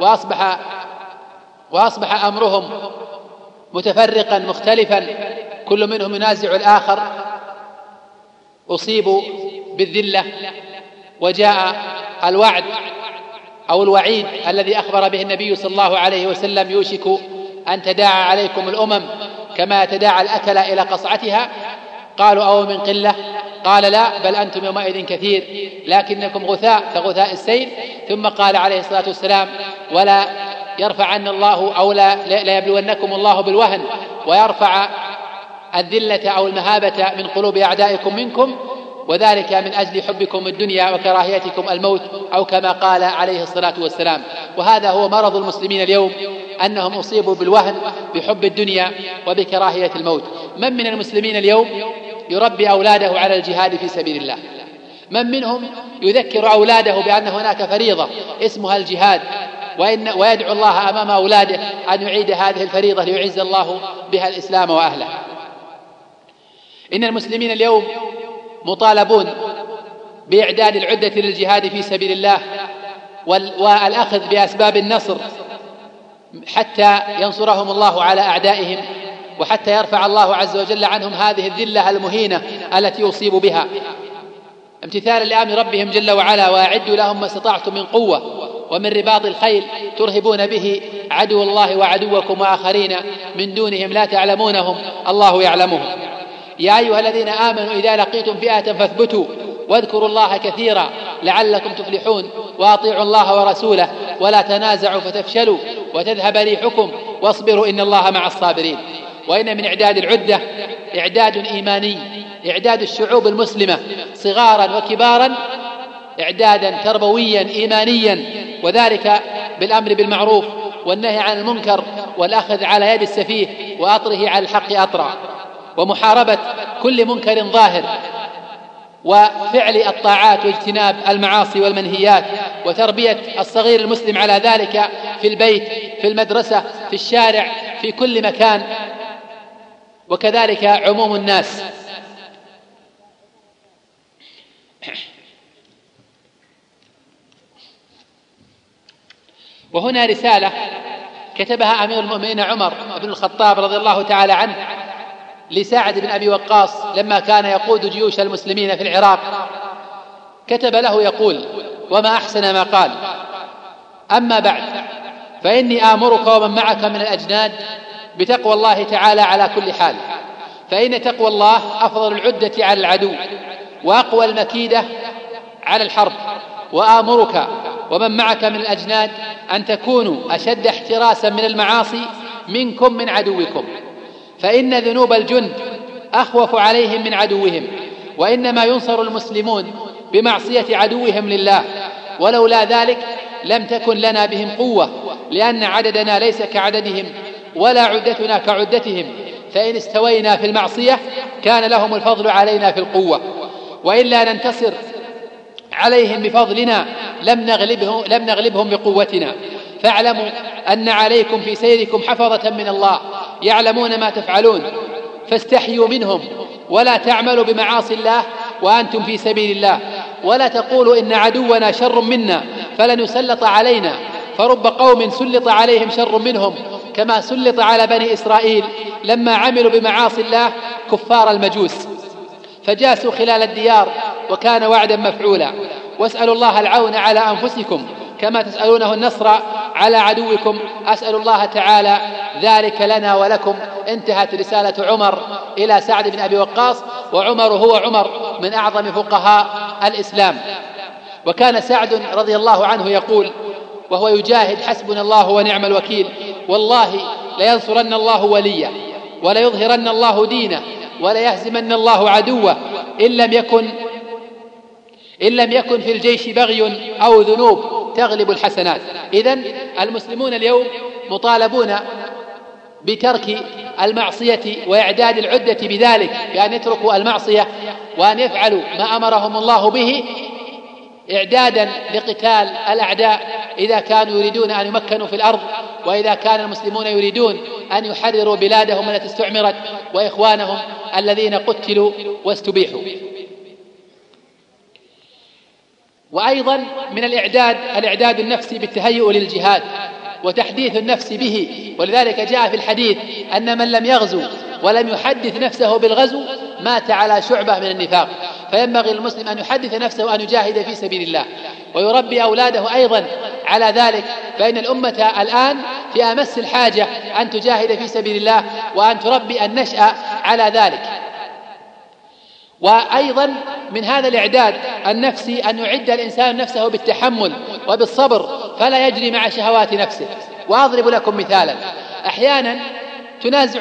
وأصبح أمرهم متفرقا مختلفا، كل منهم ينازع الآخر، أصيبوا بالذلة، وجاء الوعد أو الوعيد الذي أخبر به النبي صلى الله عليه وسلم يوشك أن تداعى عليكم الأمم كما تداعى الأكل إلى قصعتها. قالوا أو من قلة؟ قال لا، بل أنتم يومئذ كثير لكنكم غثاء كغثاء السيل. ثم قال عليه الصلاة والسلام ولا يرفعن الله أو لا يبلونكم الله بالوهن ويرفع الذلة أو المهابة من قلوب أعدائكم منكم، وذلك من أجل حبكم الدنيا وكراهيتكم الموت، أو كما قال عليه الصلاة والسلام. وهذا هو مرض المسلمين اليوم، أنهم أصيبوا بالوهن بحب الدنيا وبكراهية الموت. من المسلمين اليوم يربي أولاده على الجهاد في سبيل الله؟ من منهم يذكر أولاده بأن هناك فريضة اسمها الجهاد، ويدعو الله أمام أولاده أن يعيد هذه الفريضة ليعز الله بها الإسلام وأهله؟ إن المسلمين اليوم مطالبون بإعداد العدة للجهاد في سبيل الله والأخذ بأسباب النصر حتى ينصرهم الله على أعدائهم، وحتى يرفع الله عز وجل عنهم هذه الذلة المهينة التي يصيب بها، امتثالا لأمر ربهم جل وعلا: وأعدوا لهم ما استطعتم من قوة ومن رباط الخيل ترهبون به عدو الله وعدوكم وآخرين من دونهم لا تعلمونهم الله يعلمهم. يا أيها الذين آمنوا إذا لقيتم فئة فاثبتوا واذكروا الله كثيرا لعلكم تفلحون، وأطيعوا الله ورسوله ولا تنازعوا فتفشلوا وتذهب ريحكم واصبروا إن الله مع الصابرين. وإن من إعداد العدة إعداد إيماني، إعداد الشعوب المسلمة صغارا وكبارا إعدادا تربويا إيمانيا، وذلك بالأمر بالمعروف والنهي عن المنكر والأخذ على يد السفيه وأطره على الحق أطرا، ومحاربة كل منكر ظاهر، وفعل الطاعات واجتناب المعاصي والمنهيات، وتربية الصغير المسلم على ذلك في البيت، في المدرسة، في الشارع، في كل مكان، وكذلك عموم الناس. وهنا رسالة كتبها أمير المؤمنين عمر بن الخطاب رضي الله تعالى عنه لسعد بن أبي وقاص لما كان يقود جيوش المسلمين في العراق، كتب له يقول: وما أحسن ما قال: أما بعد فإني آمرك ومن معك من الأجناد بتقوى الله تعالى على كل حال، فإن تقوى الله أفضل العدة على العدو وأقوى المكيدة على الحرب. وآمرك ومن معك من الأجناد أن تكونوا أشد احتراسا من المعاصي منكم من عدوكم، فإن ذنوب الجند أخوف عليهم من عدوهم، وإنما ينصر المسلمون بمعصية عدوهم لله، ولولا ذلك لم تكن لنا بهم قوة، لأن عددنا ليس كعددهم ولا عدتنا كعدتهم، فإن استوينا في المعصية كان لهم الفضل علينا في القوة، وإلا ننتصر عليهم بفضلنا لم نغلبهم بقوتنا. فاعلموا أن عليكم في سيركم حفظة من الله يعلمون ما تفعلون، فاستحيوا منهم ولا تعملوا بمعاصي الله وأنتم في سبيل الله، ولا تقولوا إن عدونا شر منا فلن يسلط علينا، فرب قوم سلط عليهم شر منهم كما سلط على بني إسرائيل لما عملوا بمعاصي الله كفار المجوس فجاسوا خلال الديار، وكان وعدا مفعولا. واسألوا الله العون على أنفسكم كما تسألونه النصر على عدوكم، أسأل الله تعالى ذلك لنا ولكم. انتهت رسالة عمر إلى سعد بن أبي وقاص، وعمر هو عمر من أعظم فقهاء الإسلام. وكان سعد رضي الله عنه يقول وهو يجاهد: حسبنا الله ونعم الوكيل، والله لينصرن الله وليه وليظهرن الله دينه وليهزمن الله عدوه إن لم يكن في الجيش بغي أو ذنوب تغلب الحسنات. إذن المسلمون اليوم مطالبون بترك المعصية وإعداد العدة بذلك، بأن يتركوا المعصية وأن يفعلوا ما أمرهم الله به إعدادا لقتال الأعداء إذا كانوا يريدون أن يمكنوا في الأرض، وإذا كان المسلمون يريدون أن يحرروا بلادهم التي استعمرت وإخوانهم الذين قتلوا واستبيحوا. وأيضا من الإعداد النفسي بالتهيؤ للجهاد وتحديث النفس به، ولذلك جاء في الحديث أن من لم يغزو ولم يحدث نفسه بالغزو مات على شعبة من النفاق. فينبغي للمسلم أن يحدث نفسه أن يجاهد في سبيل الله ويربي أولاده أيضا على ذلك، فإن الأمة الآن في أمس الحاجة أن تجاهد في سبيل الله وأن تربي النشأ على ذلك. وأيضا من هذا الإعداد النفسي أن يعد الإنسان نفسه بالتحمل وبالصبر فلا يجري مع شهوات نفسه. وأضرب لكم مثالا: أحيانا تنازع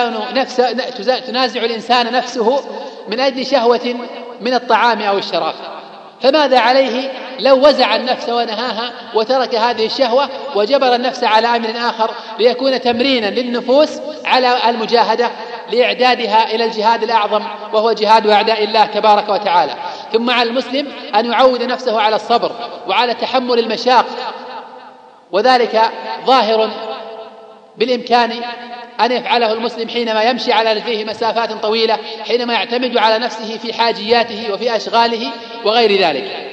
الإنسان نفسه من أجل شهوة من الطعام أو الشراب، فماذا عليه لو وزع النفس ونهاها وترك هذه الشهوة وجبر النفس على أمر آخر ليكون تمرينا للنفوس على المجاهدة لإعدادها إلى الجهاد الأعظم وهو جهاد أعداء الله تبارك وتعالى. ثم على المسلم أن يعود نفسه على الصبر وعلى تحمل المشاق، وذلك ظاهر بالإمكان أن يفعله المسلم حينما يمشي على رجليه مسافات طويلة، حينما يعتمد على نفسه في حاجياته وفي أشغاله وغير ذلك.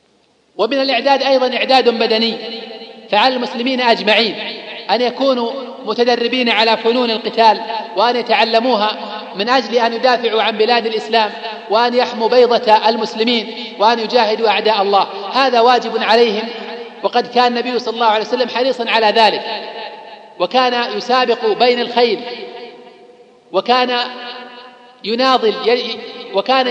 ومن الإعداد أيضا إعداد بدني، فعلى المسلمين أجمعين أن يكونوا متدربين على فنون القتال وأن يتعلموها من أجل أن يدافعوا عن بلاد الإسلام وأن يحموا بيضة المسلمين وأن يجاهدوا أعداء الله. هذا واجب عليهم، وقد كان النبي صلى الله عليه وسلم حريصا على ذلك، وكان يسابق بين الخيل، وكان يناضل، وكان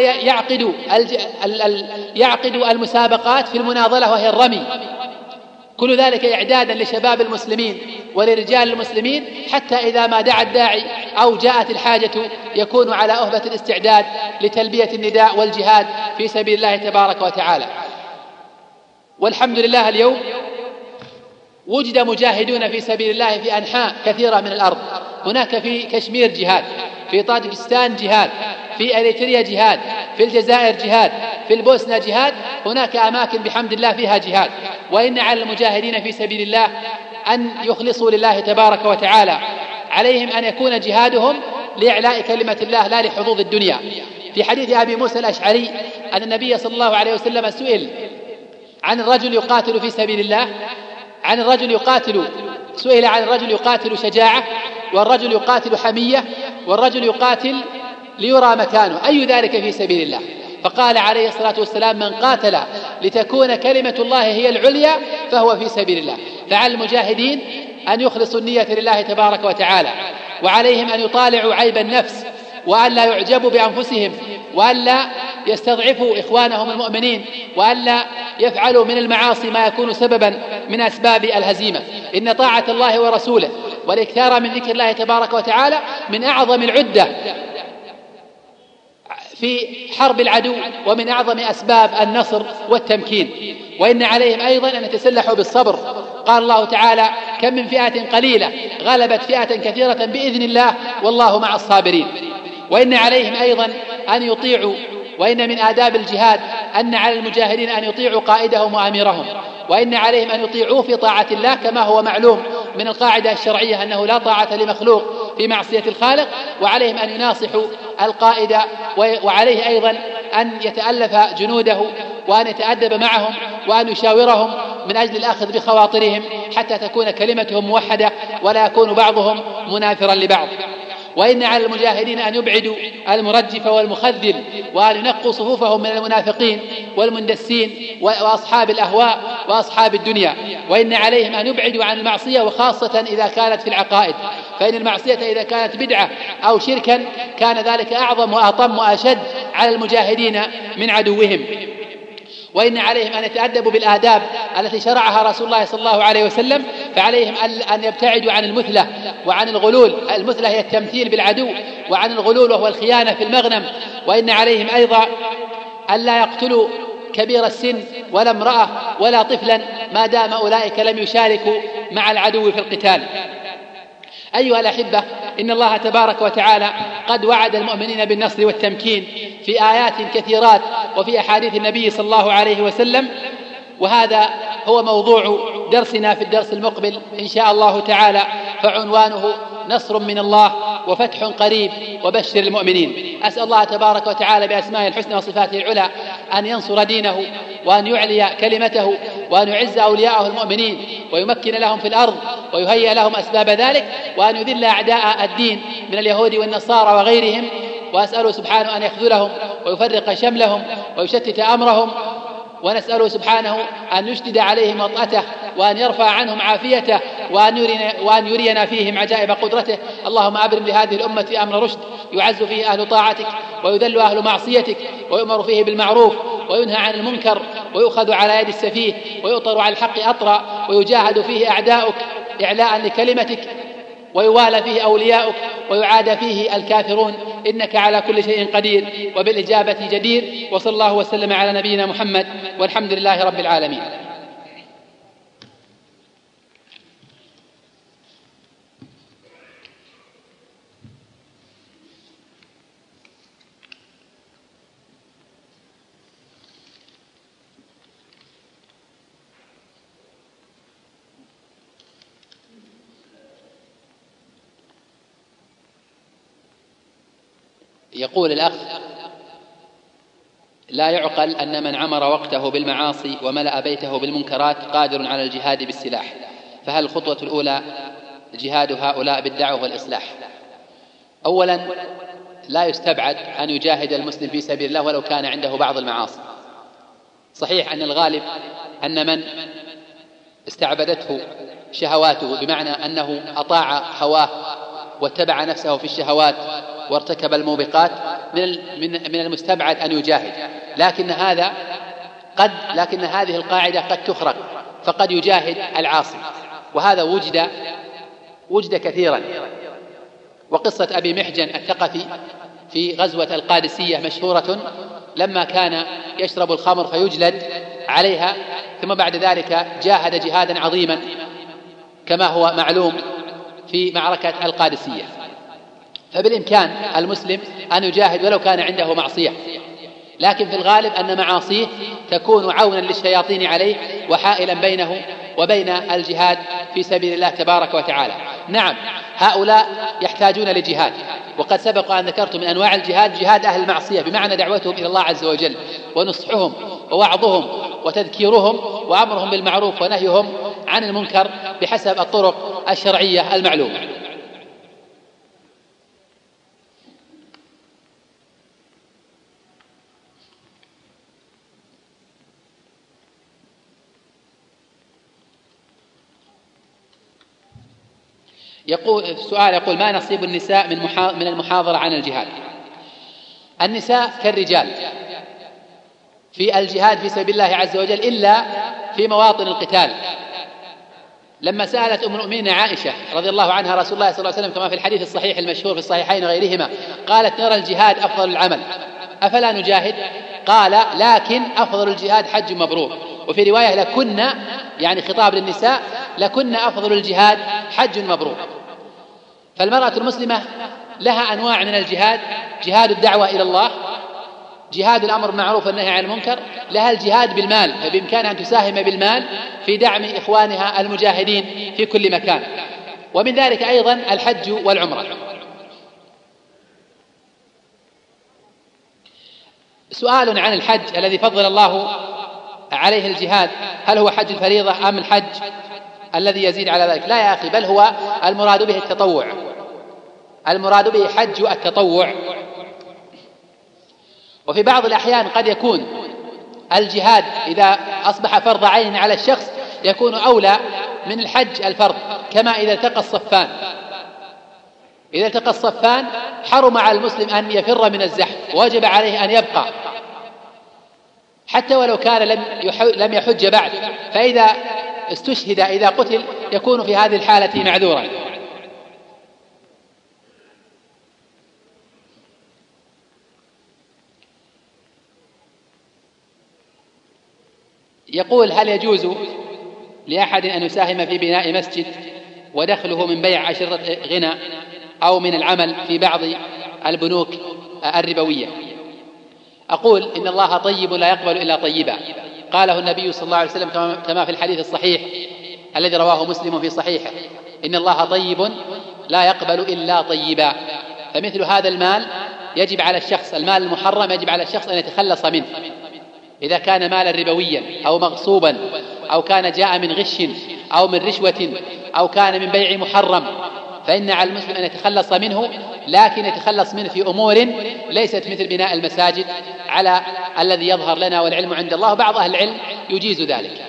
يعقد المسابقات في المناضلة وهي الرمي، كل ذلك إعدادا لشباب المسلمين ولرجال المسلمين، حتى إذا ما دعا الداعي أو جاءت الحاجة يكون على أهبة الاستعداد لتلبية النداء والجهاد في سبيل الله تبارك وتعالى. والحمد لله اليوم وجد مجاهدون في سبيل الله في أنحاء كثيرة من الأرض. هناك في كشمير جهاد، في طاجكستان جهاد، في أريتريا جهاد، في الجزائر جهاد، في البوسنة جهاد. هناك أماكن بحمد الله فيها جهاد. وإن على المجاهدين في سبيل الله أن يخلصوا لله تبارك وتعالى، عليهم أن يكون جهادهم لإعلاء كلمة الله لا لحظوظ الدنيا. في حديث أبي موسى الأشعري أن النبي صلى الله عليه وسلم سئل عن الرجل يقاتل في سبيل الله، سئل عن الرجل يقاتل شجاعة، والرجل يقاتل حمية، والرجل يقاتل ليرى مكانه، أي ذلك في سبيل الله؟ فقال عليه الصلاة والسلام: من قاتل لتكون كلمة الله هي العليا فهو في سبيل الله. فعلى المجاهدين أن يخلصوا النية لله تبارك وتعالى، وعليهم أن يطالعوا عيب النفس، وأن لا يعجبوا بأنفسهم، وأن لا يستضعفوا إخوانهم المؤمنين، وأن لا يفعلوا من المعاصي ما يكون سببا من أسباب الهزيمة. إن طاعة الله ورسوله والإكثار من ذكر الله تبارك وتعالى من أعظم العدة في حرب العدو ومن أعظم أسباب النصر والتمكين. وإن عليهم أيضا أن يتسلحوا بالصبر. قال الله تعالى: كم من فئة قليلة غلبت فئة كثيرة بإذن الله والله مع الصابرين. وإن عليهم أيضا أن يطيعوا، وإن من آداب الجهاد أن على المجاهدين أن يطيعوا قائدهم وأميرهم، وإن عليهم أن يطيعوا في طاعة الله، كما هو معلوم من القاعدة الشرعية أنه لا طاعة لمخلوق في معصية الخالق. وعليهم أن يناصحوا القائد، وعليه أيضا أن يتألف جنوده وأن يتأدب معهم وأن يشاورهم من أجل الأخذ بخواطرهم حتى تكون كلمتهم موحدة ولا يكون بعضهم منافرا لبعض. وإن على المجاهدين أن يبعدوا المرجف والمخذل، وأن ينقوا صفوفهم من المنافقين والمندسين وأصحاب الأهواء وأصحاب الدنيا. وإن عليهم أن يبعدوا عن المعصية، وخاصة إذا كانت في العقائد، فإن المعصية إذا كانت بدعة أو شركا كان ذلك أعظم وأطم وأشد على المجاهدين من عدوهم. وإن عليهم أن يتأدبوا بالآداب التي شرعها رسول الله صلى الله عليه وسلم، فعليهم أن يبتعدوا عن المثلة وعن الغلول. المثلة هي التمثيل بالعدو، وعن الغلول وهو الخيانة في المغنم. وإن عليهم أيضا أن لا يقتلوا كبير السن ولا امرأة ولا طفلا ما دام أولئك لم يشاركوا مع العدو في القتال. أيها الأحبة، إن الله تبارك وتعالى قد وعد المؤمنين بالنصر والتمكين في آيات كثيرات وفي أحاديث النبي صلى الله عليه وسلم، وهذا هو موضوع درسنا في الدرس المقبل إن شاء الله تعالى، فعنوانه نصر من الله وفتح قريب وبشر المؤمنين. أسأل الله تبارك وتعالى بأسمائه الحسنى وصفاته العلى أن ينصر دينه، وأن يعلي كلمته، وأن يعز أولياءه المؤمنين ويمكن لهم في الأرض ويهيئ لهم أسباب ذلك، وأن يذل أعداء الدين من اليهود والنصارى وغيرهم. وأسأله سبحانه أن يخذلهم ويفرق شملهم ويشتت أمرهم، ونسأله سبحانه أن يشدد عليهم وطأته، وأن يرفع عنهم عافيته، وأن يرينا فيهم عجائب قدرته. اللهم أبرم لهذه الأمة أمر رشد يعز فيه أهل طاعتك ويذل أهل معصيتك، ويؤمر فيه بالمعروف وينهى عن المنكر، ويؤخذ على يد السفيه ويؤطر على الحق أطرا، ويجاهد فيه أعداؤك إعلاء لكلمتك، ويوالى فيه أولياؤك ويعادى فيه الكافرون، إنك على كل شيء قدير وبالإجابة جدير. وصلى الله وسلم على نبينا محمد، والحمد لله رب العالمين. يقول الأخ: لا يعقل أن من عمر وقته بالمعاصي وملأ بيته بالمنكرات قادر على الجهاد بالسلاح، فهل الخطوة الأولى جهاد هؤلاء بالدعوة والإصلاح. أولا، لا يستبعد أن يجاهد المسلم في سبيل الله ولو كان عنده بعض المعاصي. صحيح أن الغالب أن من استعبدته شهواته، بمعنى أنه أطاع هواه واتبع نفسه في الشهوات وارتكب الموبقات، من المستبعد أن يجاهد، لكن هذه القاعدة قد تخرق، فقد يجاهد العاصي، وهذا وجد كثيرا. وقصة أبي محجن الثقفي في غزوة القادسية مشهورة، لما كان يشرب الخمر فيجلد عليها، ثم بعد ذلك جاهد جهادا عظيما كما هو معلوم في معركة القادسية. فبالإمكان المسلم أن يجاهد ولو كان عنده معصية، لكن في الغالب أن معاصيه تكون عونا للشياطين عليه وحائلا بينه وبين الجهاد في سبيل الله تبارك وتعالى. نعم، هؤلاء يحتاجون لجهاد، وقد سبق أن ذكرت من أنواع الجهاد جهاد أهل المعصية، بمعنى دعوتهم إلى الله عز وجل ونصحهم ووعظهم وتذكيرهم وأمرهم بالمعروف ونهيهم عن المنكر بحسب الطرق الشرعية المعلومة. يقول ما نصيب النساء من المحاضرة عن الجهاد؟ النساء كالرجال في الجهاد في سبيل الله عز وجل، إلا في مواطن القتال. لما سألت أم المؤمنين عائشة رضي الله عنها رسول الله صلى الله عليه وسلم كما في الحديث الصحيح المشهور في الصحيحين وغيرهما، قالت نرى الجهاد أفضل العمل أفلا نجاهد؟ قال لكن أفضل الجهاد حج مبرور. وفي رواية لكنا، يعني خطاب للنساء، لكنا أفضل الجهاد حج مبرور. فالمرأة المسلمة لها أنواع من الجهاد: جهاد الدعوة إلى الله، جهاد الأمر بالمعروف والنهي عن المنكر، لها الجهاد بالمال، فبإمكانها أن تساهم بالمال في دعم إخوانها المجاهدين في كل مكان، ومن ذلك أيضا الحج والعمرة. سؤال عن الحج الذي فضل الله عليه الجهاد، هل هو حج الفريضة أم الحج الذي يزيد على ذلك؟ لا يا أخي، بل هو المراد به التطوع، المراد به حج التطوع. وفي بعض الأحيان قد يكون الجهاد إذا أصبح فرض عين على الشخص يكون أولى من الحج الفرض، كما إذا التقى الصفان. إذا التقى الصفان حرم على المسلم أن يفر من الزحف، وجب عليه أن يبقى حتى ولو كان لم يحج بعد، فإذا استشهد إذا قتل يكون في هذه الحالة معذورا. يقول هل يجوز لأحد أن يساهم في بناء مسجد ودخله من بيع أشرطة غنى أو من العمل في بعض البنوك الربوية؟ أقول إن الله طيب لا يقبل إلا طيبا، قاله النبي صلى الله عليه وسلم كما في الحديث الصحيح الذي رواه مسلم في صحيحه: إن الله طيب لا يقبل إلا طيبا. فمثل هذا المال يجب على الشخص، المال المحرم يجب على الشخص أن يتخلص منه، إذا كان مالا ربويا أو مغصوبا أو كان جاء من غش أو من رشوة أو كان من بيع محرم، فإن على المسلم أن يتخلص منه، لكن يتخلص منه في أمور ليست مثل بناء المساجد على الذي يظهر لنا والعلم عند الله، بعض أهل العلم يجيز ذلك.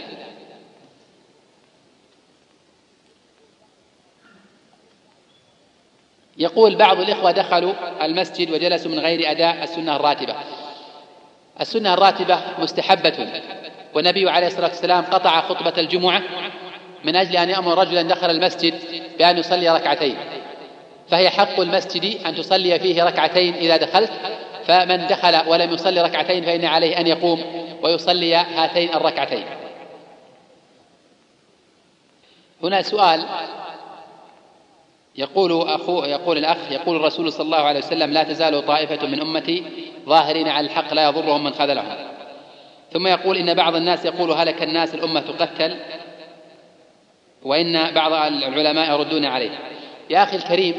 يقول بعض الإخوة دخلوا المسجد وجلسوا من غير أداء السنة الراتبة. السنة الراتبة مستحبة، والنبي عليه الصلاة والسلام قطع خطبة الجمعة من أجل أن يأمر رجلا دخل المسجد بأن يصلي ركعتين، فهي حق المسجد أن تصلي فيه ركعتين إذا دخلت، فمن دخل ولم يصلي ركعتين فإن عليه أن يقوم ويصلي هاتين الركعتين. هنا سؤال، يقول الأخ: يقول الرسول صلى الله عليه وسلم: لا تزال طائفة من أمتي ظاهرين على الحق لا يضرهم من خذلهم. ثم يقول: إن بعض الناس يقول هلك الناس الأمة تقتل، وإن بعض العلماء يردون عليه. يا أخي الكريم،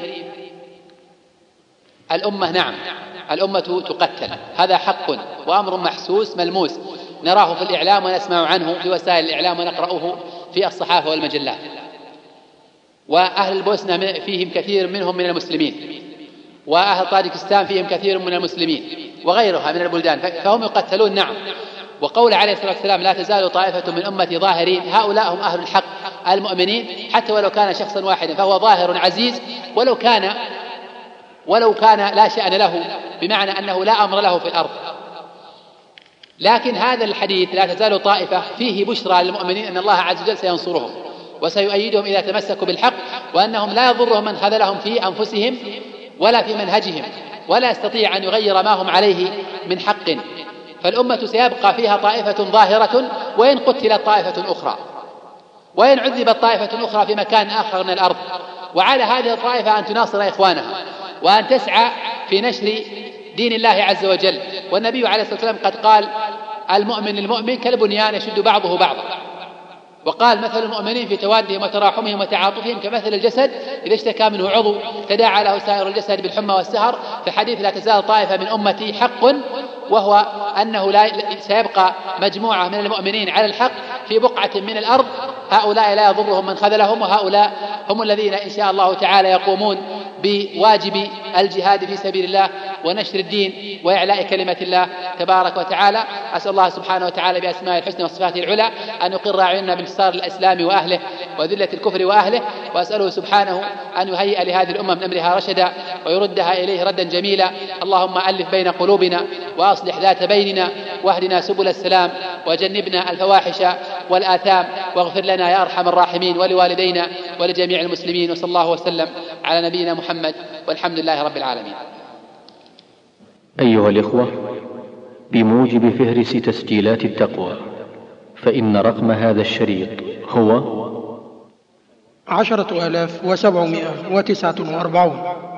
الأمة نعم، الأمة تقتل، هذا حق وأمر محسوس ملموس نراه في الإعلام ونسمع عنه في وسائل الإعلام ونقرأه في الصحافة والمجلات. وأهل البوسنة فيهم كثير منهم من المسلمين، وأهل طاجكستان فيهم كثير من المسلمين، وغيرها من البلدان، فهم يقتلون. نعم. وقول عليه الصلاة والسلام: لا تزال طائفة من أمتي ظاهرين، هؤلاء هم أهل الحق المؤمنين، حتى ولو كان شخصا واحدا فهو ظاهر عزيز، ولو كان لا شأن له، بمعنى أنه لا أمر له في الأرض. لكن هذا الحديث لا تزال طائفة فيه بشرى للمؤمنين أن الله عز وجل سينصرهم وسيؤيدهم إذا تمسكوا بالحق، وأنهم لا يضرهم من خذلهم في أنفسهم ولا في منهجهم، ولا يستطيع أن يغير ما هم عليه من حق. فالأمة سيبقى فيها طائفة ظاهرة، وإن قتلت طائفة أخرى، وإن عذبت طائفة أخرى في مكان آخر من الأرض. وعلى هذه الطائفة أن تناصر إخوانها، وأن تسعى في نشر دين الله عز وجل. والنبي عليه الصلاة والسلام قد قال: المؤمن للمؤمن كالبنيان يشد بعضه بعضا. وقال: مثل المؤمنين في توادهم وتراحمهم وتعاطفهم كمثل الجسد إذا اشتكى منه عضو تداعى له سائر الجسد بالحمى والسهر. في حديث لا تزال طائفة من أمتي حق، وهو أنه سيبقى مجموعة من المؤمنين على الحق في بقعة من الأرض، هؤلاء لا يضرهم من خذلهم، وهؤلاء هم الذين إن شاء الله تعالى يقومون بواجب الجهاد في سبيل الله ونشر الدين وإعلاء كلمة الله تبارك وتعالى. أسأل الله سبحانه وتعالى بأسمائه الحسنى وصفاته العلى أن يقر أعيننا بانتصار الإسلام وأهله وذلة الكفر وأهله، وأسأله سبحانه أن يهيئ لهذه الأمة من أمرها رشدا ويردها إليه ردا جميلا. اللهم ألف بين قلوبنا وأصلح ذات بيننا واهدنا سبل السلام وجنبنا الفواحش والآثام، واغفر لنا يا أرحم الراحمين ولوالدينا ولجميع المسلمين. وصلى الله وسلم على نبينا محمد، والحمد لله رب العالمين. أيها الإخوة، بموجب فهرس تسجيلات التقوى، فإن رقم هذا الشريط هو 10,749.